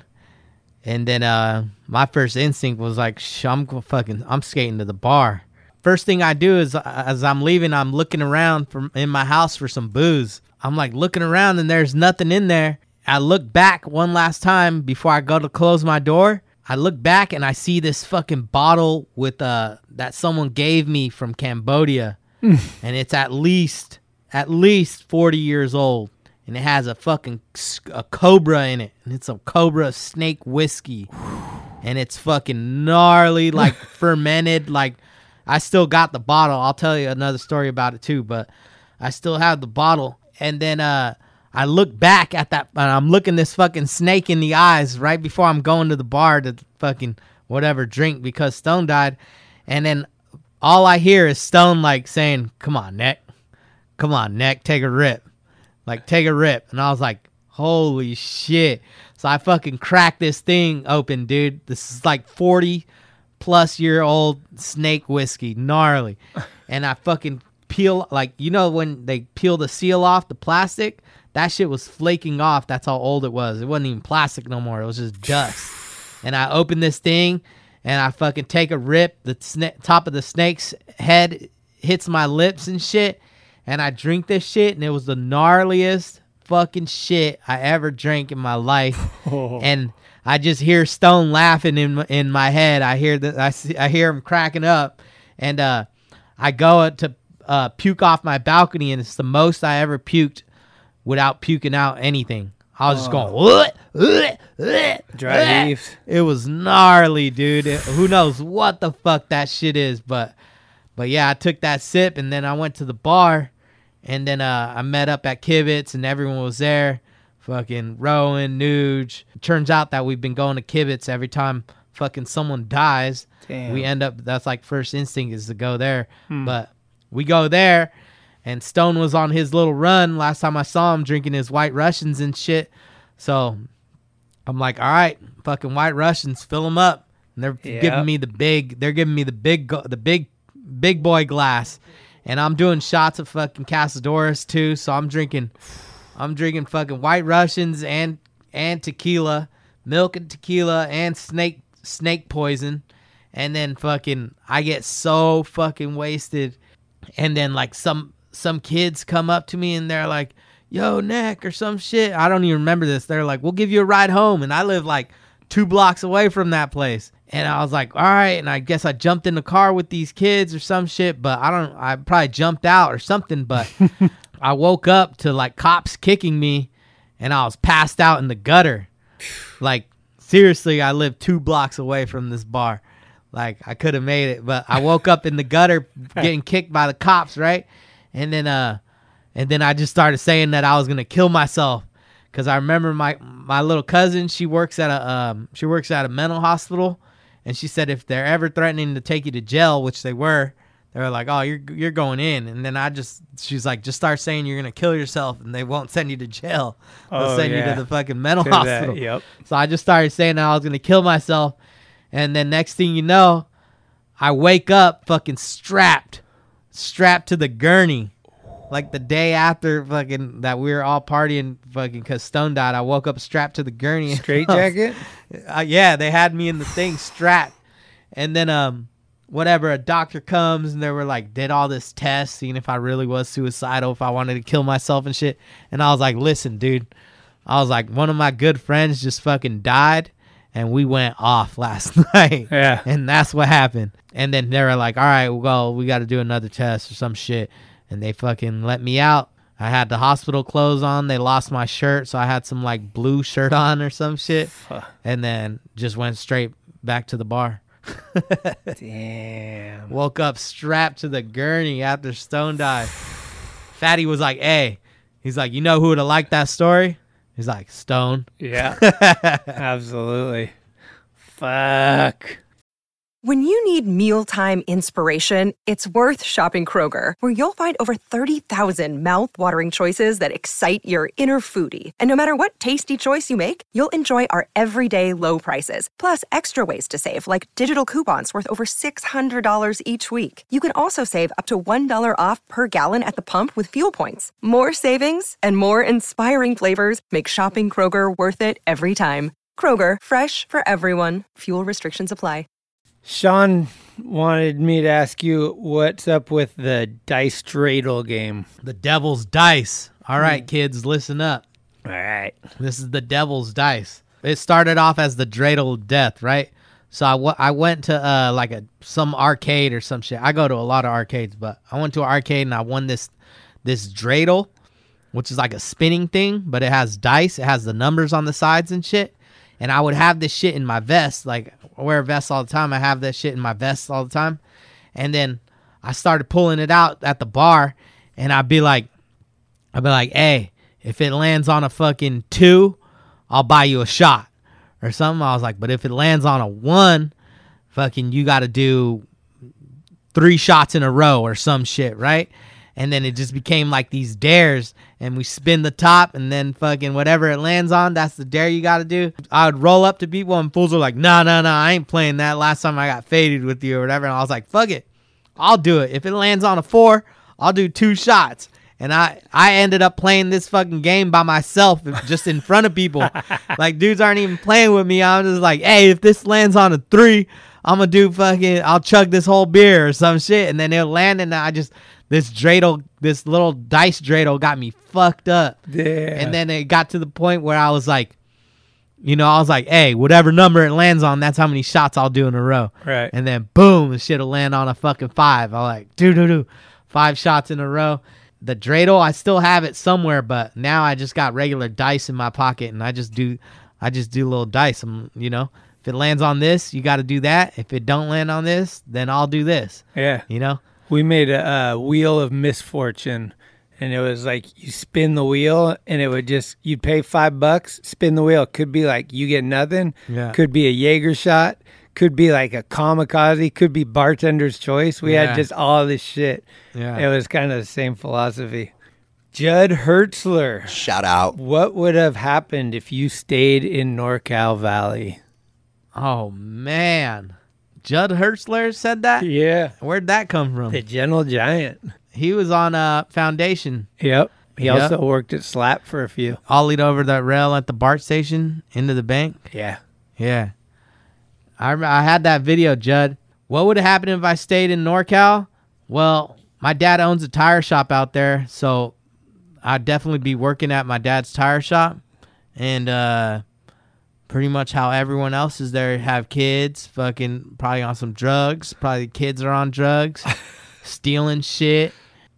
And then uh, my first instinct was like, Shh, I'm fucking, I'm skating to the bar. First thing I do is, as I'm leaving, I'm looking around from in my house for some booze. I'm like looking around, and there's nothing in there. I look back one last time before I go to close my door. I look back and I see this fucking bottle with uh that someone gave me from Cambodia, and it's at least at least forty years old, and it has a fucking a cobra in it, and it's a cobra snake whiskey, and it's fucking gnarly, like fermented. Like I still got the bottle. I'll tell you another story about it too, but I still have the bottle. And then uh. I look back at that, and I'm looking this fucking snake in the eyes right before I'm going to the bar to fucking whatever drink because Stone died. And then all I hear is Stone like saying, come on, Neck. Come on, Neck, take a rip. Like, take a rip. And I was like, holy shit. So I fucking cracked this thing open, dude. This is like forty plus year old snake whiskey, gnarly. And I fucking peel, like, you know when they peel the seal off the plastic? That shit was flaking off. That's how old it was. It wasn't even plastic no more. It was just dust. And I open this thing, and I fucking take a rip. The sna- top of the snake's head hits my lips and shit. And I drink this shit, and it was the gnarliest fucking shit I ever drank in my life. Oh. And I just hear Stone laughing in my, in my head. I hear that. I see. I hear him cracking up, and uh, I go to uh, puke off my balcony, and it's the most I ever puked without puking out anything. I was oh. just going, what? What? What? Dry leaves. It was gnarly, dude. It, who knows what the fuck that shit is, but but yeah, I took that sip, and then I went to the bar, and then uh, I met up at Kibitz, and everyone was there. Fucking Rowan, Nuge. It turns out that we've been going to Kibitz every time fucking someone dies. Damn. We end up, that's like first instinct is to go there. Hmm. But we go there, and Stone was on his little run. Last time I saw him drinking his White Russians and shit. So I'm like, all right, fucking White Russians, fill them up. And they're yep. giving me the big, they're giving me the big, the big, big boy glass. And I'm doing shots of fucking Casadores too. So I'm drinking, I'm drinking fucking White Russians and, and tequila, milk and tequila and snake, snake poison. And then fucking, I get so fucking wasted. And then like some, some kids come up to me and they're like, yo, Neck, or some shit. I don't even remember this. They're like, we'll give you a ride home. And I live like two blocks away from that place. And I was like, all right. And I guess I jumped in the car with these kids or some shit, but I don't, I probably jumped out or something. But I woke up to like cops kicking me, and I was passed out in the gutter. Like, seriously, I live two blocks away from this bar. Like, I could have made it, but I woke up in the gutter getting kicked by the cops, right? And then, uh, and then I just started saying that I was gonna kill myself, because I remember my my little cousin. She works at a um, she works at a mental hospital, and she said if they're ever threatening to take you to jail, which they were, they were like, "Oh, you're you're going in." And then I just, she's like, "Just start saying you're gonna kill yourself, and they won't send you to jail. They'll oh, send yeah. you to the fucking mental to hospital." That, yep. So I just started saying that I was gonna kill myself, and then next thing you know, I wake up fucking strapped. strapped to the gurney, like the day after fucking that we were all partying fucking because Stone died. I woke up strapped to the gurney. Straight jacket? uh, yeah, they had me in the thing strapped. And then um whatever, a doctor comes and they were like, did all this test, seeing if I really was suicidal, if I wanted to kill myself and shit. And I was like, listen, dude, I was like, one of my good friends just fucking died, and we went off last night. Yeah. And that's what happened. And then they were like, all right, well, we got to do another test or some shit. And they fucking let me out. I had the hospital clothes on. They lost my shirt, so I had some like blue shirt on or some shit. And then just went straight back to the bar. Damn. Woke up strapped to the gurney after Stone died. Fatty was like, hey, he's like, you know who would have liked that story? He's like, Stone. Yeah, absolutely. Fuck. When you need mealtime inspiration, it's worth shopping Kroger, where you'll find over thirty thousand mouth-watering choices that excite your inner foodie. And no matter what tasty choice you make, you'll enjoy our everyday low prices, plus extra ways to save, like digital coupons worth over six hundred dollars each week. You can also save up to one dollar off per gallon at the pump with fuel points. More savings and more inspiring flavors make shopping Kroger worth it every time. Kroger, fresh for everyone. Fuel restrictions apply. Sean wanted me to ask you what's up with the dice dreidel game. The devil's dice. All right, mm. kids, listen up. All right. This is the devil's dice. It started off as the dreidel of death, right? So I, w- I went to uh, like a some arcade or some shit. I go to a lot of arcades, but I went to an arcade and I won this this dreidel, which is like a spinning thing, but it has dice. It has the numbers on the sides and shit. And I would have this shit in my vest. Like, I wear a vest all the time. I have that shit in my vest all the time. And then I started pulling it out at the bar. And I'd be like, I'd be like, hey, if it lands on a fucking two, I'll buy you a shot. Or something. I was like, but if it lands on a one, fucking you got to do three shots in a row or some shit, right? And then it just became like these dares, and we spin the top, and then fucking whatever it lands on, that's the dare you got to do. I would roll up to people, and fools are like, nah, nah, nah, I ain't playing that. Last time I got faded with you or whatever. And I was like, fuck it. I'll do it. If it lands on a four, I'll do two shots. And I, I ended up playing this fucking game by myself, just in front of people. Like, dudes aren't even playing with me. I'm just like, hey, if this lands on a three, I'm going to do fucking, I'll chug this whole beer or some shit. And then it'll land, and I just... This dreidel, this little dice dreidel got me fucked up. Yeah. And then it got to the point where I was like, you know, I was like, hey, whatever number it lands on, that's how many shots I'll do in a row. Right. And then boom, the shit'll land on a fucking five. I'm like, do do do, five shots in a row. The dreidel, I still have it somewhere, but now I just got regular dice in my pocket, and I just do, I just do little dice. I'm, you know, if it lands on this, you got to do that. If it don't land on this, then I'll do this. Yeah. You know. We made a, a wheel of misfortune, and it was like you spin the wheel, and it would just, you'd pay five bucks, spin the wheel. Could be like you get nothing. Yeah. Could be a Jaeger shot. Could be like a kamikaze. Could be bartender's choice. We Yeah. had just all this shit. Yeah. It was kind of the same philosophy. Judd Hertzler. Shout out. What would have happened if you stayed in NorCal Valley? Oh, man. Judd Hertzler said that? Yeah. Where'd that come from? The Gentle Giant. He was on uh, Foundation. Yep. He Yep. also worked at Slap for a few. Ollied over that rail at the BART station into the bank. Yeah. Yeah. I, rem- I had that video, Judd. What would have happened if I stayed in NorCal? Well, my dad owns a tire shop out there, so I'd definitely be working at my dad's tire shop. And, uh... pretty much how everyone else is there, have kids, fucking probably on some drugs. Probably kids are on drugs, stealing shit,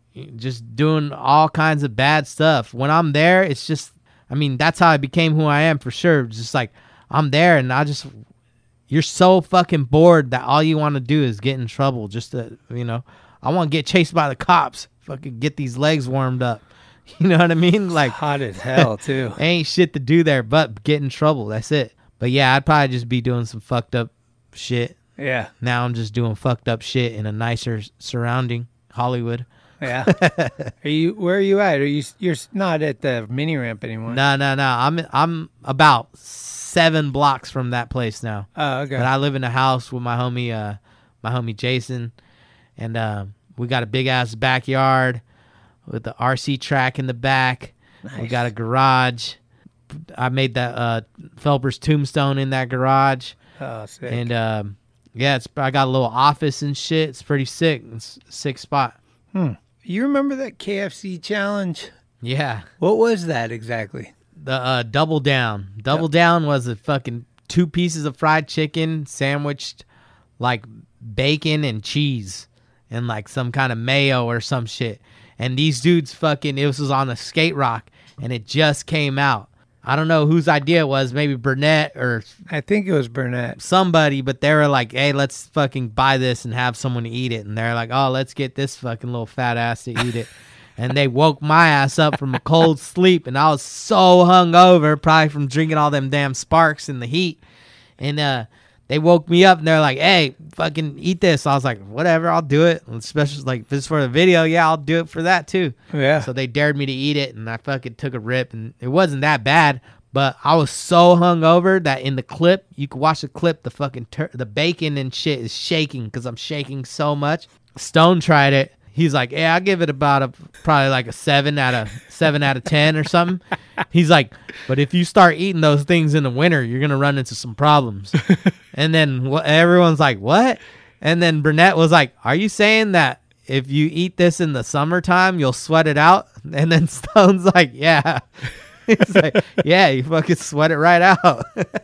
just doing all kinds of bad stuff. When I'm there, it's just, I mean, that's how I became who I am for sure. Just like, I'm there and I just, you're so fucking bored that all you want to do is get in trouble. Just to, you know, I want to get chased by the cops, fucking get these legs warmed up. You know what I mean? Like, hot as hell, too. Ain't shit to do there but get in trouble. That's it. But yeah, I'd probably just be doing some fucked up shit. Yeah. Now I'm just doing fucked up shit in a nicer surrounding, Hollywood. Yeah. Are you? Where are you at? Are you? You're not at the mini ramp anymore. No, no, no. I'm I'm about seven blocks from that place now. Oh, okay. But I live in a house with my homie, uh, my homie Jason, and uh, we got a big ass backyard with the R C track in the back. Nice. We got a garage. I made that uh, Felper's tombstone in that garage. Oh, sick. And um, yeah, it's I got a little office and shit. It's pretty sick. It's a sick spot. Hmm. You remember that K F C challenge? Yeah. What was that exactly? The uh, double down. Double yep. down was a fucking two pieces of fried chicken sandwiched like bacon and cheese and like some kind of mayo or some shit. And these dudes fucking, it was on a skate rock, and it just came out. I don't know whose idea it was, maybe Burnett or... I think it was Burnett. Somebody, but they were like, hey, let's fucking buy this and have someone to eat it. And they're like, oh, let's get this fucking little fat ass to eat it. And they woke my ass up from a cold sleep, and I was so hungover, probably from drinking all them damn Sparks in the heat. And uh, they woke me up and they're like, hey, fucking eat this. I was like, whatever, I'll do it. Especially like if it's for the video, yeah, I'll do it for that too. Yeah. So they dared me to eat it, and I fucking took a rip, and it wasn't that bad. But I was so hungover that in the clip, you could watch the clip, the fucking tur- the bacon and shit is shaking because I'm shaking so much. Stone tried it. He's like, yeah, I'll give it about a probably like a seven out of seven out of ten or something. He's like, but if you start eating those things in the winter, you're gonna run into some problems. And then wh- everyone's like, what? And then Burnett was like, are you saying that if you eat this in the summertime, you'll sweat it out? And then Stone's like, yeah. He's like, yeah, you fucking sweat it right out.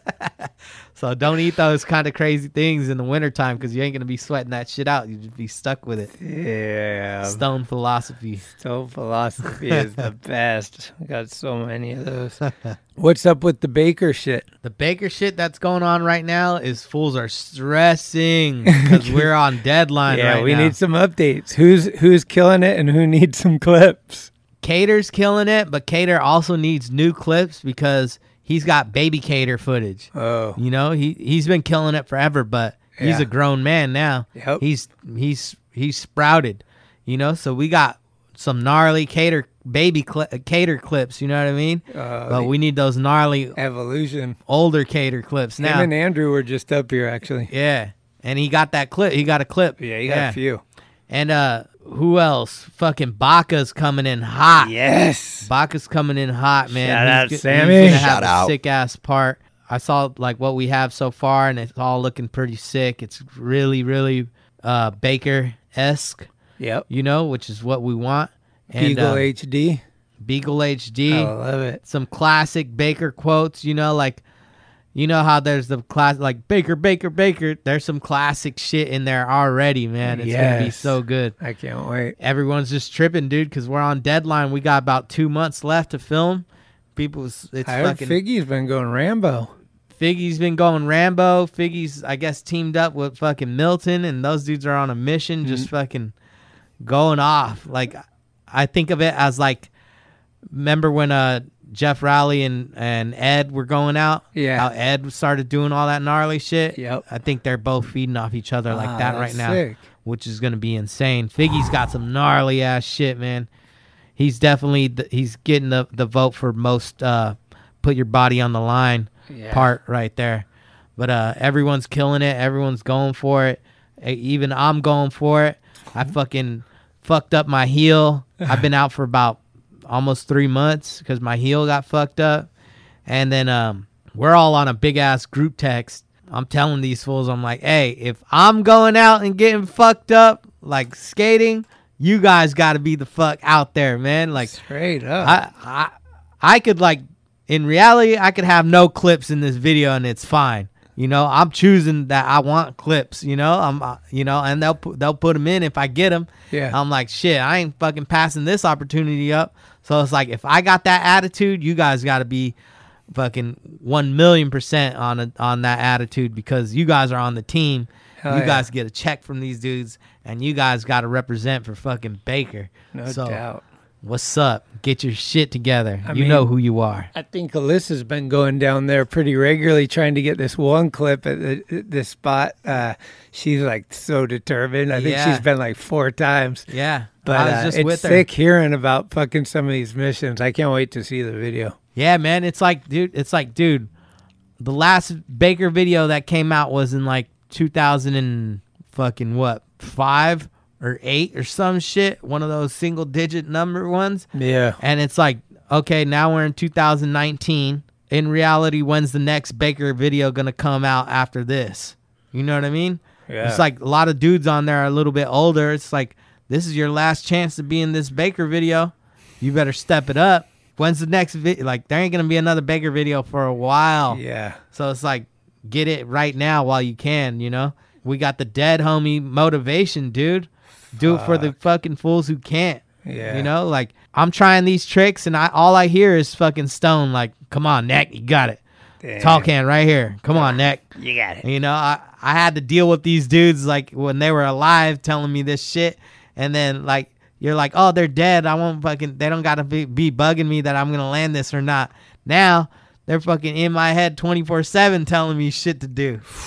So don't eat those kind of crazy things in the wintertime because you ain't going to be sweating that shit out. You just be stuck with it. Yeah. Stone philosophy. Stone philosophy is the best. I got so many of those. What's up with the Baker shit? The Baker shit that's going on right now is fools are stressing because we're on deadline yeah, right we now. need some updates. Who's who's killing it and who needs some clips? Cater's killing it, but Cater also needs new clips because he's got baby Cater footage. Oh. You know, he, he's been killing it forever, but he's Yeah. a grown man now. Yep. He's he's he's sprouted, you know, so we got some gnarly Cater baby cli- Cater clips, you know what I mean? Uh, but we need those gnarly evolution older Cater clips now. Him and Andrew were just up here, actually. Yeah. And he got that clip. He got a clip. Yeah, he got yeah. a few. And uh who else? Fucking Baca's coming in hot. Yes. Baca's coming in hot, man. Shout out, go- Sammy. He's gonna have Shout a out. sick ass part. I saw like what we have so far, and it's all looking pretty sick. It's really, really uh, Baker-esque, Yep. you know, which is what we want. And, Beagle uh, H D. Beagle H D. I love it. Some classic Baker quotes, you know, like, you know how there's the class like Baker, Baker, Baker. There's some classic shit in there already, man. It's gonna be Yes. so good. I can't wait. Everyone's just tripping, dude, because we're on deadline. We got about two months left to film. People's it's I heard fucking Figgy's been going Rambo. Figgy's been going Rambo. Figgy's, I guess, teamed up with fucking Milton, and those dudes are on a mission, just Mm-hmm. fucking going off. Like, I think of it as like, remember when uh Jeff Rowley and, and Ed were going out? Yeah. How Ed started doing all that gnarly shit? Yep. I think they're both feeding off each other like Ah, that right that's now, sick. which is going to be insane. Figgy's got some gnarly ass shit, man. He's definitely, the, he's getting the, the vote for most uh, put your body on the line Yeah. part right there. But uh, everyone's killing it. Everyone's going for it. E- Even I'm going for it. I fucking fucked up my heel. I've been out for about almost three months because my heel got fucked up. And then um, we're all on a big ass group text. I'm telling these fools, I'm like, hey, if I'm going out and getting fucked up, like skating, you guys got to be the fuck out there, man. Like, Straight up. I, I, I could like, in reality, I could have no clips in this video and it's fine. You know, I'm choosing that I want clips. You know, I'm, uh, you know, and they'll pu- they'll put them in if I get them. Yeah. I'm like, shit, I ain't fucking passing this opportunity up. So it's like, if I got that attitude, you guys got to be fucking one million percent on a, on that attitude because you guys are on the team. Hell you yeah. guys get a check from these dudes, and you guys got to represent for fucking Baker. No so, doubt. What's up? Get your shit together. I you mean, know who you are. I think Alyssa's been going down there pretty regularly trying to get this one clip at the, at this spot. Uh, she's like so determined. I think Yeah. she's been like four times. Yeah, But I was uh, just it's with her. sick hearing about fucking some of these missions. I can't wait to see the video. Yeah, man. It's like, dude. It's like, dude. The last Baker video that came out was in like two thousand and fucking what five or eight or some shit. One of those single digit number ones. Yeah. And it's like, okay, now we're in two thousand nineteen. In reality, when's the next Baker video gonna come out after this? You know what I mean? Yeah. It's like a lot of dudes on there are a little bit older. It's like, this is your last chance to be in this Baker video. You better step it up. When's the next video? Like, there ain't gonna be another Baker video for a while. Yeah. So it's like, get it right now while you can, you know? We got the dead homie motivation, dude. Do it for the fucking fools who can't. Yeah. You know, like, I'm trying these tricks and I all I hear is fucking Stone like, come on, Neck, you got it. Damn. Tall can right here. Come on, Neck. You got it. You know, I, I had to deal with these dudes like when they were alive telling me this shit. And then like, you're like, oh, they're dead. I won't fucking, they don't got to be, be bugging me that I'm going to land this or not. Now they're fucking in my head twenty-four seven telling me shit to do.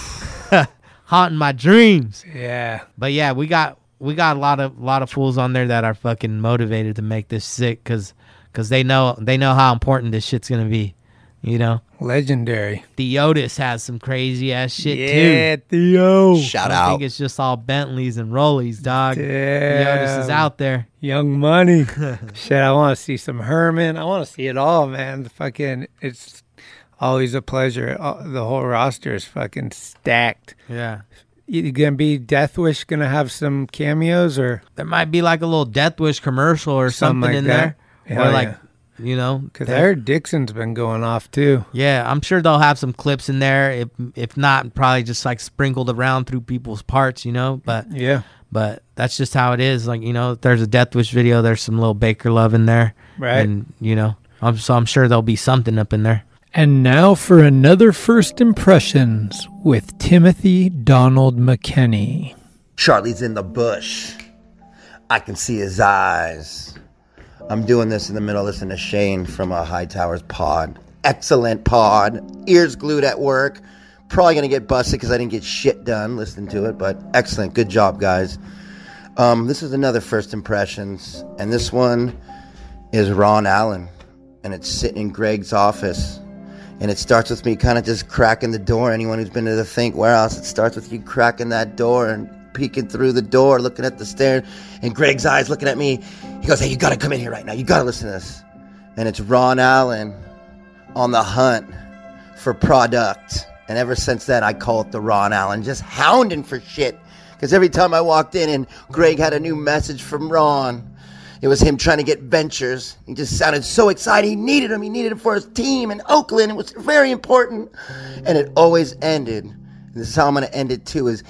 haunting my dreams. Yeah. But yeah, we got we got a lot of lot of fools on there that are fucking motivated to make this sick because because they know they know how important this shit's gonna be. You know, legendary. Theotis has some crazy ass shit yeah, too. Yeah, Theo. Shout I out. I think it's just all Bentleys and Rollies, dog. Damn. Theotis is out there. Young Money. Shit, I want to see some Herman. I want to see it all, man. The fucking, it's always a pleasure. The whole roster is fucking stacked. Yeah. You gonna be Death Wish gonna have some cameos or there might be like a little Death Wish commercial or something, something like in that. there, Hell or like yeah. you know, because I heard Dixon's been going off too. Yeah, I'm sure they'll have some clips in there. If if not, probably just like sprinkled around through people's parts, you know. But yeah, but that's just how it is. Like you know, if there's a Death Wish video, there's some little Baker Love in there, right? And you know, I'm so I'm sure there'll be something up in there. And now for another First Impressions with Timothy Donald McKenney. Charlie's in the bush. I can see his eyes. I'm doing this in the middle listening to Shane from a High Towers pod. Excellent pod. Ears glued at work. Probably going to get busted because I didn't get shit done listening to it, but excellent. Good job, guys. Um, this is another First Impressions, and this one is Ron Allen, and it's sitting in Greg's office. And it starts with me kind of just cracking the door. Anyone who's been to the Think warehouse, it starts with you cracking that door and peeking through the door, looking at the stairs, and Greg's eyes looking at me. He goes, hey, you got to come in here right now. You got to listen to this. And it's Ron Allen on the hunt for product. And ever since then, I call it the Ron Allen, just hounding for shit. Because every time I walked in and Greg had a new message from Ron, it was him trying to get ventures. He just sounded so excited. He needed him. He needed him for his team in Oakland. It was very important. And it always ended. And this is how I'm going to end it too, is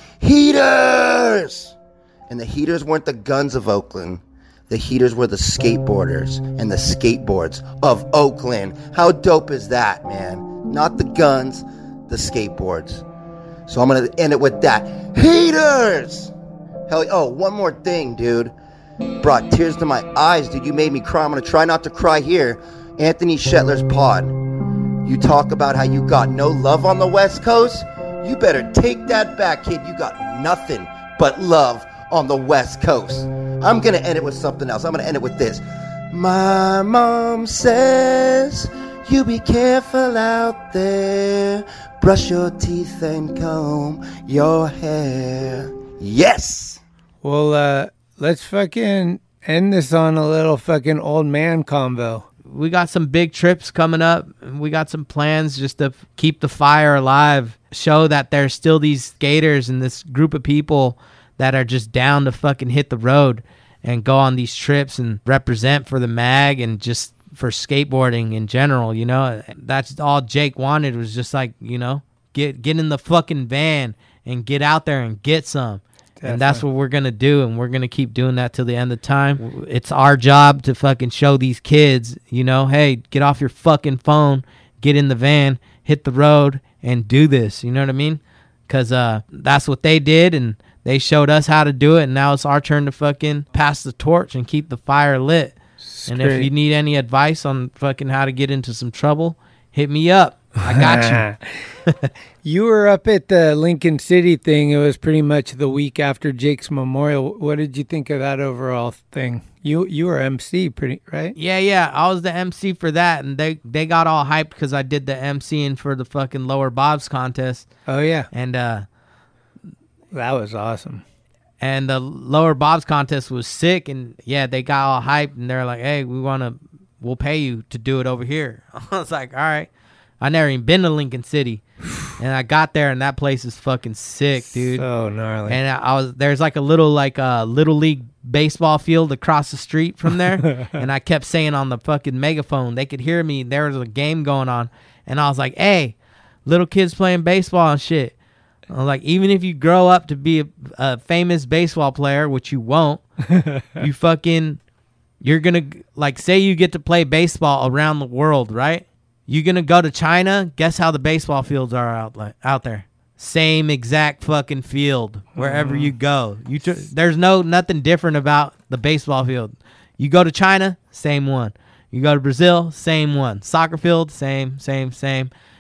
Heaters! And the Heaters weren't the guns of Oakland. The Heaters were the skateboarders and the skateboards of Oakland. How dope is that, man? Not the guns, the skateboards. So I'm going to end it with that. Heaters! Hell, oh, one more thing, dude. Brought tears to my eyes, dude. You made me cry. I'm going to try not to cry here. Anthony Shetler's pod. You talk about how you got no love on the West Coast. You better take that back, kid. You got nothing but love on the West Coast. I'm going to end it with something else. I'm going to end it with this. My mom says you be careful out there. Brush your teeth and comb your hair. Yes! Well, uh... let's fucking end this on a little fucking old man convo. We got some big trips coming up. We got some plans just to f- keep the fire alive. Show that there's still these skaters and this group of people that are just down to fucking hit the road and go on these trips and represent for the mag and just for skateboarding in general, you know. That's all Jake wanted was just like, you know, get get in the fucking van and get out there and get some. Definitely. And that's what we're going to do, and we're going to keep doing that till the end of time. It's our job to fucking show these kids, you know, hey, get off your fucking phone, get in the van, hit the road, and do this. You know what I mean? Because uh, that's what they did, and they showed us how to do it, and now it's our turn to fucking pass the torch and keep the fire lit. It's and great. If you need any advice on fucking how to get into some trouble, hit me up. I got you. You were up at the Lincoln City thing. It was pretty much the week after Jake's memorial. What did you think of that overall thing? You you were M C, pretty right? Yeah, yeah. I was the M C for that, and they, they got all hyped because I did the MCing for the fucking Lower Bobs contest. Oh, yeah. And uh, that was awesome. And the Lower Bobs contest was sick, and yeah, they got all hyped, and they're like, hey, we want to, we'll pay you to do it over here. I was like, all right. I never even been to Lincoln City, and I got there, and that place is fucking sick, dude. So gnarly. And I was there's like a little like uh, little league baseball field across the street from there, and I kept saying on the fucking megaphone, they could hear me. There was a game going on, and I was like, "Hey, little kids playing baseball and shit." I was like, even if you grow up to be a, a famous baseball player, which you won't, you fucking you're gonna like say you get to play baseball around the world, right? You gonna go to China? Guess how the baseball fields are out like, out there. Same exact fucking field wherever mm. you go. You t- there's no nothing different about the baseball field. You go to China, same one. You go to Brazil, same one. Soccer field, same, same, same.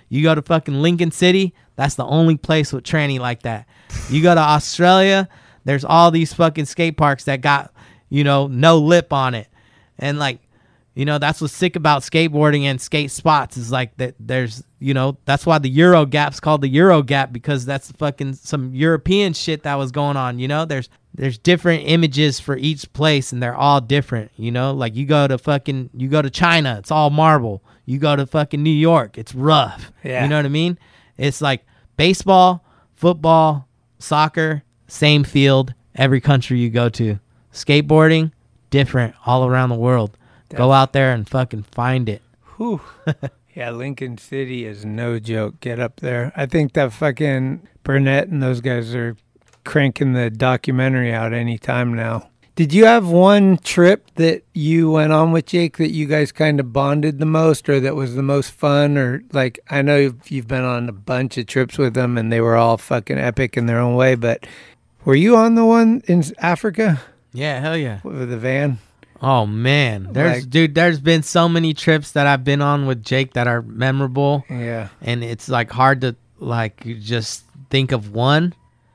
You go to fucking Lincoln City, that's the only place with tranny like that. You go to Australia, there's all these fucking skate parks that got, you know, no lip on it. And like, you know, that's what's sick about skateboarding and skate spots is like that there's, you know, that's why the Euro Gap's called the Euro Gap, because that's fucking some European shit that was going on, you know? There's there's different images for each place and they're all different, you know? Like you go to fucking, you go to China, it's all marble. You go to fucking New York, it's rough. Yeah. You know what I mean? It's like baseball, football, soccer, same field, every country you go to. Skateboarding, different all around the world. Go out there and fucking find it. Whew. Yeah, Lincoln City is no joke. Get up there. I think that fucking Burnett and those guys are cranking the documentary out any time now. Did you have one trip that you went on with Jake that you guys kind of bonded the most, or that was the most fun? Or like, I know you've, you've been on a bunch of trips with them and they were all fucking epic in their own way, but were you on the one in Africa? Yeah, hell yeah. With the van? Oh man, there's Like- dude, there's been so many trips that I've been on with Jake that are memorable. Yeah. And it's like hard to like just think of one.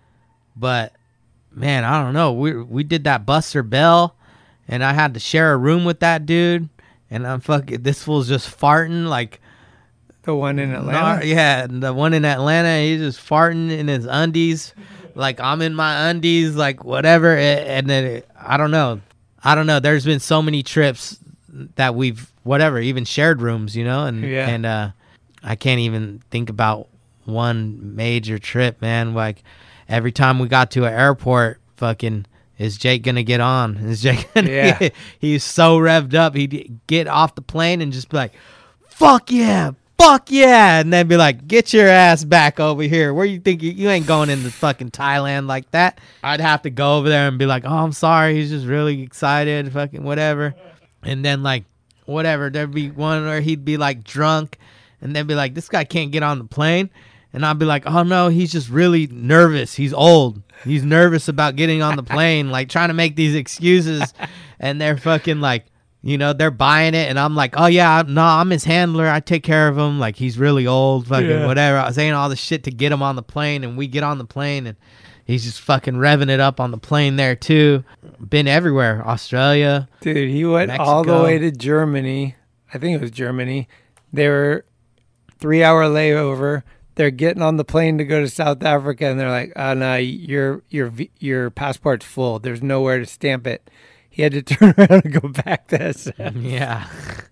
But man, I don't know. We we did that Buster Bell and I had to share a room with that dude and I'm fucking this fool's just farting like The one in Atlanta? yeah, the one in Atlanta, he's just farting in his undies. Like I'm in my undies, like whatever. And then it, I don't know. I don't know. There's been so many trips that we've whatever, even shared rooms, you know, and Yeah. and uh, I can't even think about one major trip, man. Like every time we got to an airport, fucking, is Jake gonna get on? Is Jake gonna Yeah. get, he's so revved up. He'd get off the plane and just be like, fuck yeah, fuck yeah. And then be like, get your ass back over here. Where you think you, you ain't going into fucking Thailand like that? I'd have to go over there and be like, oh, I'm sorry. He's just really excited, fucking whatever. And then like, whatever, there'd be one where he'd be like drunk and then be like, this guy can't get on the plane. And I'd be like, oh no, he's just really nervous. He's old. He's nervous about getting on the plane, like trying to make these excuses. And they're fucking like, you know, they're buying it. And I'm like, oh yeah, I'm, no, I'm his handler. I take care of him. Like he's really old, fucking Yeah. whatever. I was saying all this shit to get him on the plane. And we get on the plane and he's just fucking revving it up on the plane there too. Been everywhere. Australia. Dude, he went all the Mexico. way to Germany. I think it was Germany. They were three hour layover. They're getting on the plane to go to South Africa, and they're like, "Oh no, your your v- your passport's full. There's nowhere to stamp it." He had to turn around and go back to S F. Yeah.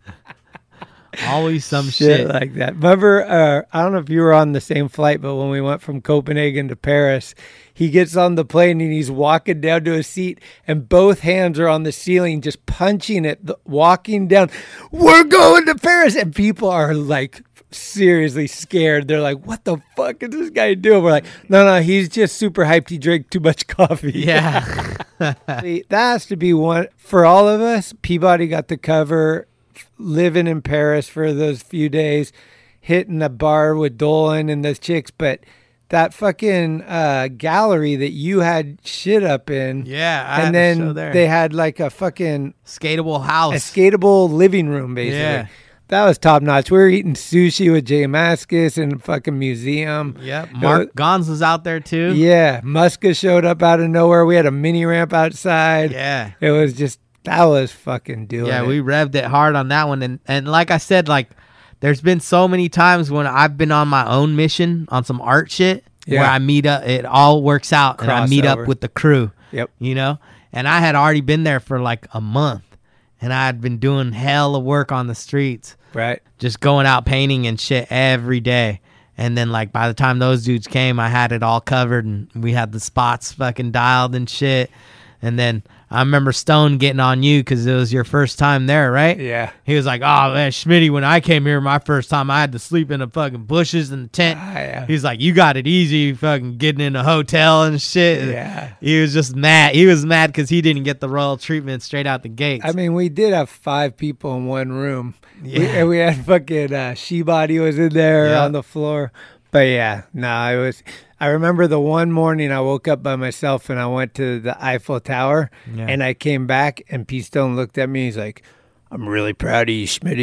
Always some shit, shit. like that. Remember, uh, I don't know if you were on the same flight, but when we went from Copenhagen to Paris, he gets on the plane and he's walking down to a seat, and both hands are on the ceiling, just punching it, th- walking down. We're going to Paris, and people are like seriously scared. They're like, "What the fuck is this guy doing?" We're like, "No, no, he's just super hyped. He drank too much coffee." Yeah. that has to be one for all of us. Peabody got the cover. Living in Paris for those few days, hitting the bar with Dolan and those chicks, but that fucking uh, gallery that you had shit up in, Yeah, I and had a show then there. they had like a fucking skatable house, a skatable living room, basically. Yeah. That was top notch. We were eating sushi with Jay Maskus in a fucking museum. Yep. It Mark was- Gons was out there too. Yeah, Muska showed up out of nowhere. We had a mini ramp outside. Yeah. It was just, that was fucking doing Yeah, it. we revved it hard on that one. And, and like I said, like there's been so many times when I've been on my own mission on some art shit Yeah. where I meet up, it all works out and I meet Crossover. up with the crew. Yep. You know? And I had already been there for like a month and I had been doing hell of work on the streets. Right. Just going out painting and shit every day. And then like by the time those dudes came, I had it all covered and we had the spots fucking dialed and shit. And then I remember Stone getting on you because it was your first time there, right? Yeah. He was like, oh, man, Schmitty, when I came here my first time, I had to sleep in the fucking bushes in the tent. Ah, yeah. He's like, you got it easy fucking getting in a hotel and shit. Yeah. He was just mad. He was mad because he didn't get the royal treatment straight out the gates. I mean, we did have five people in one room. We, Yeah. and we had fucking uh, She-Body was in there Yeah. on the floor. But yeah, no, it was. I remember the one morning I woke up by myself and I went to the Eiffel Tower Yeah. and I came back and P Stone looked at me. He's like, "I'm really proud of you, Schmitty.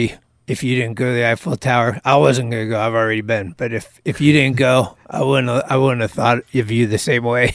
if you didn't go to the Eiffel Tower, I wasn't gonna go. I've already been, but if if you didn't go, I wouldn't. Have, I wouldn't have thought of you the same way.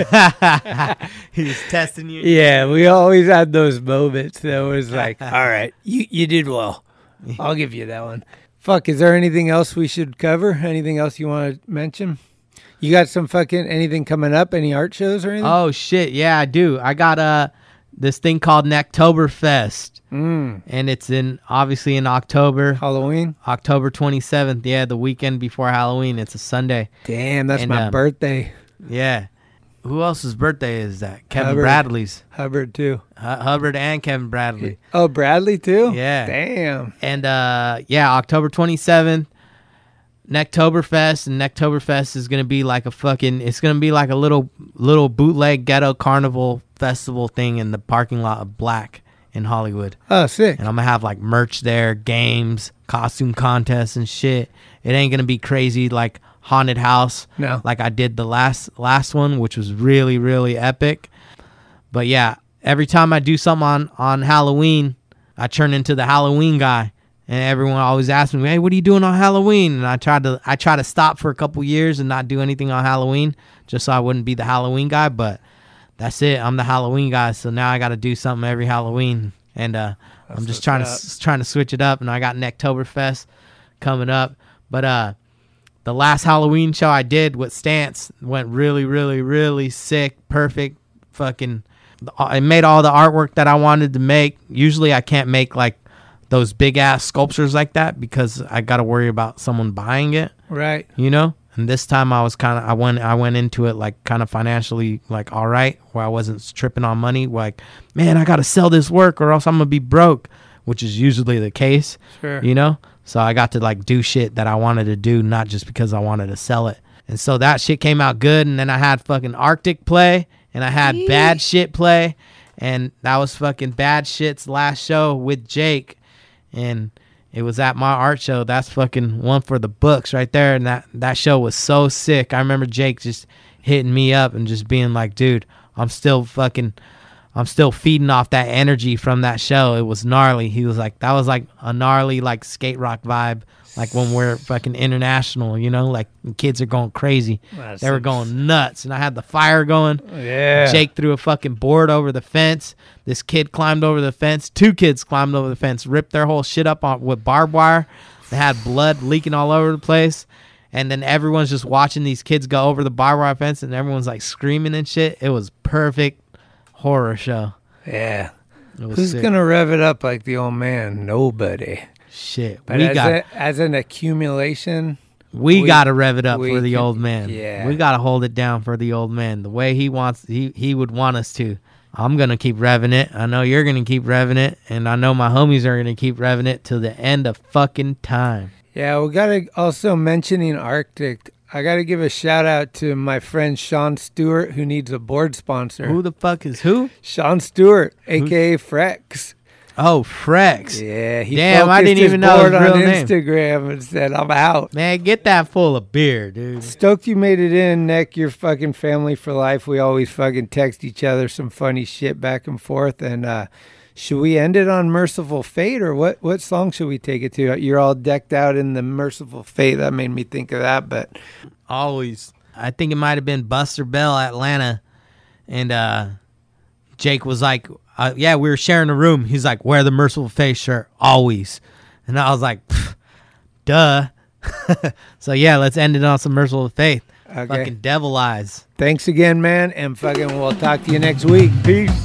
He's testing you. Yeah, we always had those moments that was like, all right, you you did well. I'll give you that one. Fuck, is there anything else we should cover? Anything else you want to mention? You got some fucking anything coming up? Any art shows or anything? Oh shit, yeah, I do. I got uh this thing called Necktoberfest, mm. and it's in obviously in October. Halloween, October twenty-seventh. Yeah, the weekend before Halloween. It's a Sunday. Damn, that's and, my um, birthday. Yeah. Who else's birthday is that? Kevin Hubbard. Bradley's. Hubbard too. H- Hubbard and Kevin Bradley. Oh, Bradley too? Yeah. Damn. And uh, yeah, October twenty-seventh, Necktoberfest, and Necktoberfest is gonna be like a fucking. It's gonna be like a little little bootleg ghetto carnival festival thing in the parking lot of Black in Hollywood. Oh, sick. And I'm gonna have like merch there, games, costume contests, and shit. It ain't gonna be crazy like haunted house no like I did the last last one, which was really really epic. But yeah, every time I do something on on Halloween, I turn into the Halloween guy, and everyone always asks me, hey, what are you doing on Halloween? And I tried to I try to stop for a couple years and not do anything on Halloween just so I wouldn't be the Halloween guy, but that's it. I'm the Halloween guy, so now I got to do something every Halloween, and uh I'm just trying to s- trying to switch it up. And I got Necktoberfest coming up, but uh the last Halloween show I did with Stance went really, really, really sick, perfect, fucking. I made all the artwork that I wanted to make. Usually I can't make like those big ass sculptures like that because I got to worry about someone buying it. Right. You know? And this time I was kind of, I went, I went into it like kind of financially like, all right, where I wasn't tripping on money. Like, man, I got to sell this work or else I'm going to be broke, which is usually the case, sure. You know? So I got to like do shit that I wanted to do, not just because I wanted to sell it. And so that shit came out good. And then I had fucking Arctic play, and I had Yee. Bad Shit play. And that was fucking Bad Shit's last show with Jake. And it was at my art show. That's fucking one for the books right there. And that, that show was so sick. I remember Jake just hitting me up and just being like, dude, I'm still fucking... I'm still feeding off that energy from that show. It was gnarly. He was like, that was like a gnarly, like skate rock vibe. Like when we're fucking international, you know, like kids are going crazy. That's they were going nuts. And I had the fire going. Yeah. Jake threw a fucking board over the fence. This kid climbed over the fence. Two kids climbed over the fence, ripped their whole shit up on, with barbed wire. They had blood leaking all over the place. And then everyone's just watching these kids go over the barbed wire fence, and everyone's like screaming and shit. It was perfect. Horror show. Yeah. Who's sick. Gonna rev it up like the old man? Nobody. Shit. But we as, got, a, as an accumulation, we, we gotta rev it up for the can, old man. Yeah. We gotta hold it down for the old man the way he wants. He he would want us to. I'm gonna keep revving it. I know you're gonna keep revving it, and I know my homies are gonna keep revving it till the end of fucking time. Yeah, we gotta also mentioning Arctic. I got to give a shout out to my friend Sean Stewart, who needs a board sponsor. Who the fuck is who? Sean Stewart, a k a. Frex. Oh, Frex. Yeah, he Damn, I didn't even know his real on name. Instagram and said, I'm out. Man, get that full of beer, dude. Stoked you made it in, Nick. You're fucking family for life. We always fucking text each other some funny shit back and forth. And uh, should we end it on Merciful Fate, or what, what song should we take it to? You're all decked out in the Merciful Fate. That made me think of that, but... Always. I think it might have been Buster Bell, Atlanta. And uh, Jake was like, uh, yeah, we were sharing a room. He's like, wear the Merciful Fate shirt. Always. And I was like, duh. So yeah, let's end it on some Merciful Fate. Okay. Fucking Devil Eyes. Thanks again, man. And fucking we'll talk to you next week. Peace.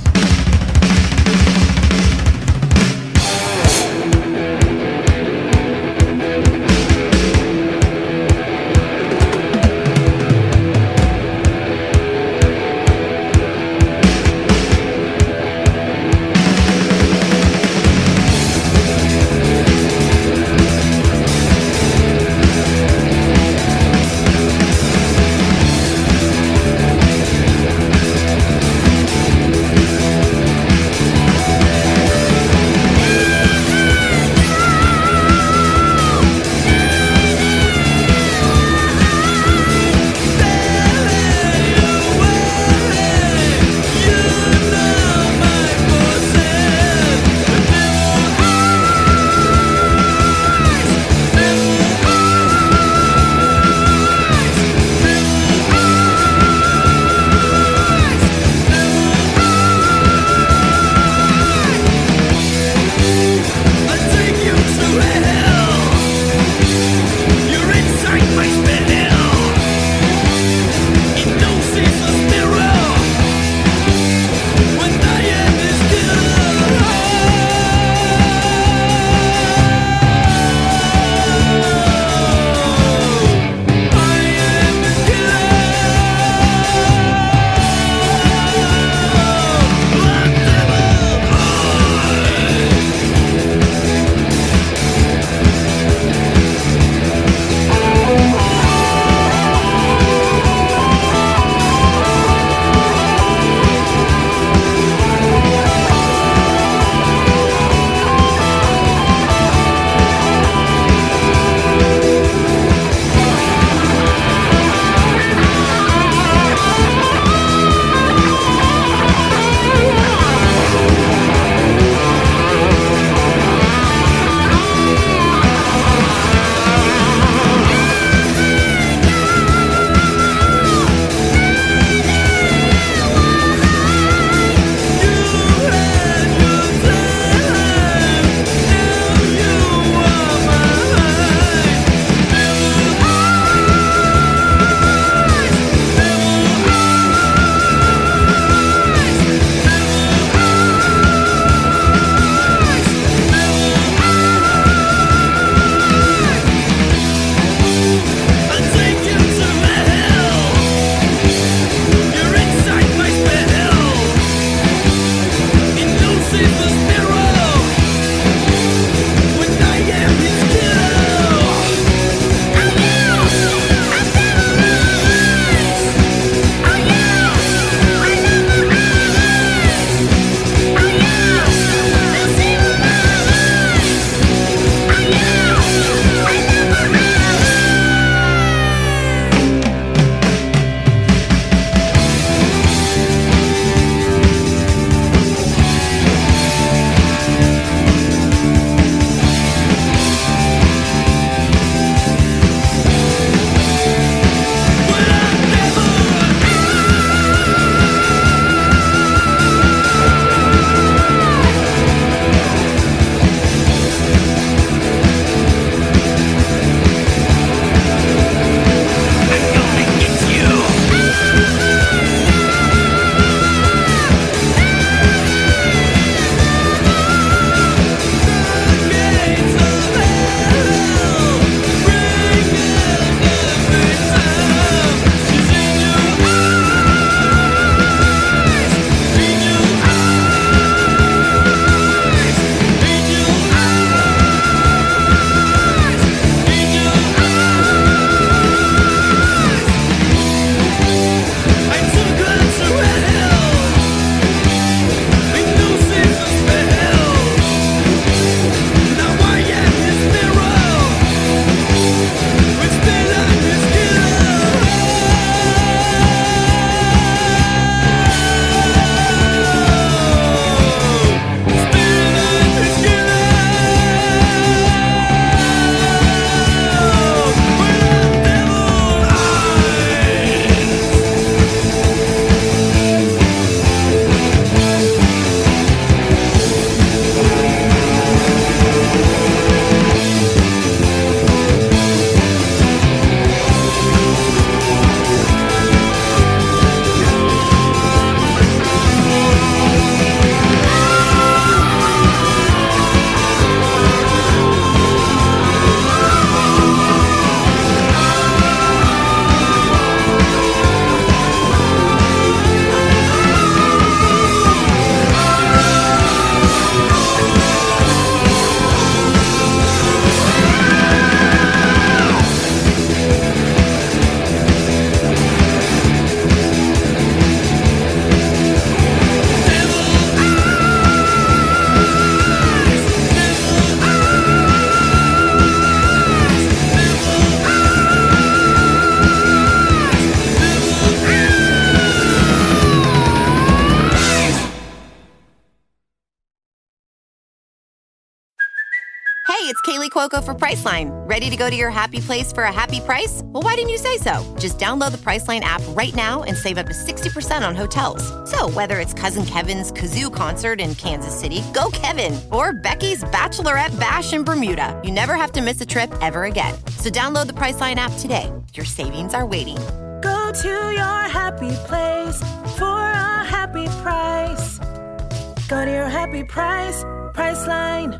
Kaylee Cuoco for Priceline. Ready to go to your happy place for a happy price? Well, why didn't you say so? Just download the Priceline app right now and save up to sixty percent on hotels. So whether it's Cousin Kevin's Kazoo Concert in Kansas City, go Kevin, or Becky's Bachelorette Bash in Bermuda, you never have to miss a trip ever again. So download the Priceline app today. Your savings are waiting. Go to your happy place for a happy price. Go to your happy price, Priceline.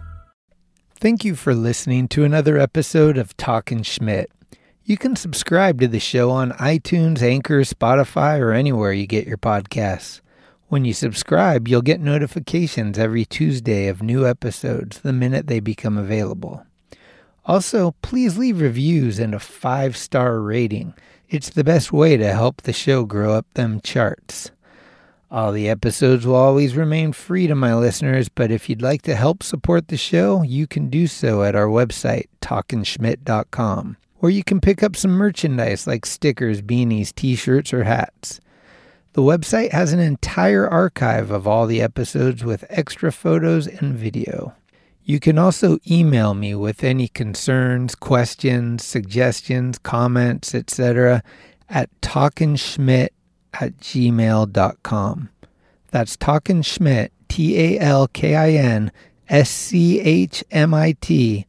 Thank you for listening to another episode of Talkin' Schmidt. You can subscribe to the show on iTunes, Anchor, Spotify, or anywhere you get your podcasts. When you subscribe, you'll get notifications every Tuesday of new episodes the minute they become available. Also, please leave reviews and a five-star rating. It's the best way to help the show grow up them charts. All the episodes will always remain free to my listeners, but if you'd like to help support the show, you can do so at our website, talkin schmidt dot com, where you can pick up some merchandise like stickers, beanies, t-shirts, or hats. The website has an entire archive of all the episodes with extra photos and video. You can also email me with any concerns, questions, suggestions, comments, et cetera at talkinschmidt at gmail dot com. That's Talkin' Schmidt, T A L K I N S C H M I T,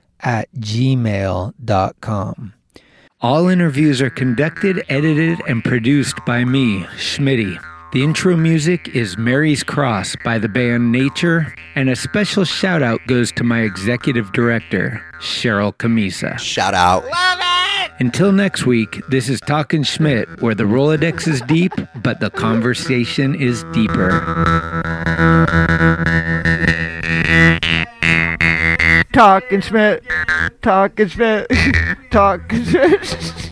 at gmail dot com. All interviews are conducted, edited, and produced by me, Schmitty. The intro music is Mary's Cross by the band Nature, and a special shout out goes to my executive director, Cheryl Camisa. Shout out. Love it! Until next week, this is Talkin' Schmidt, where the Rolodex is deep, but the conversation is deeper. Talkin' Schmidt, Talkin' Schmidt, Talkin' Schmidt.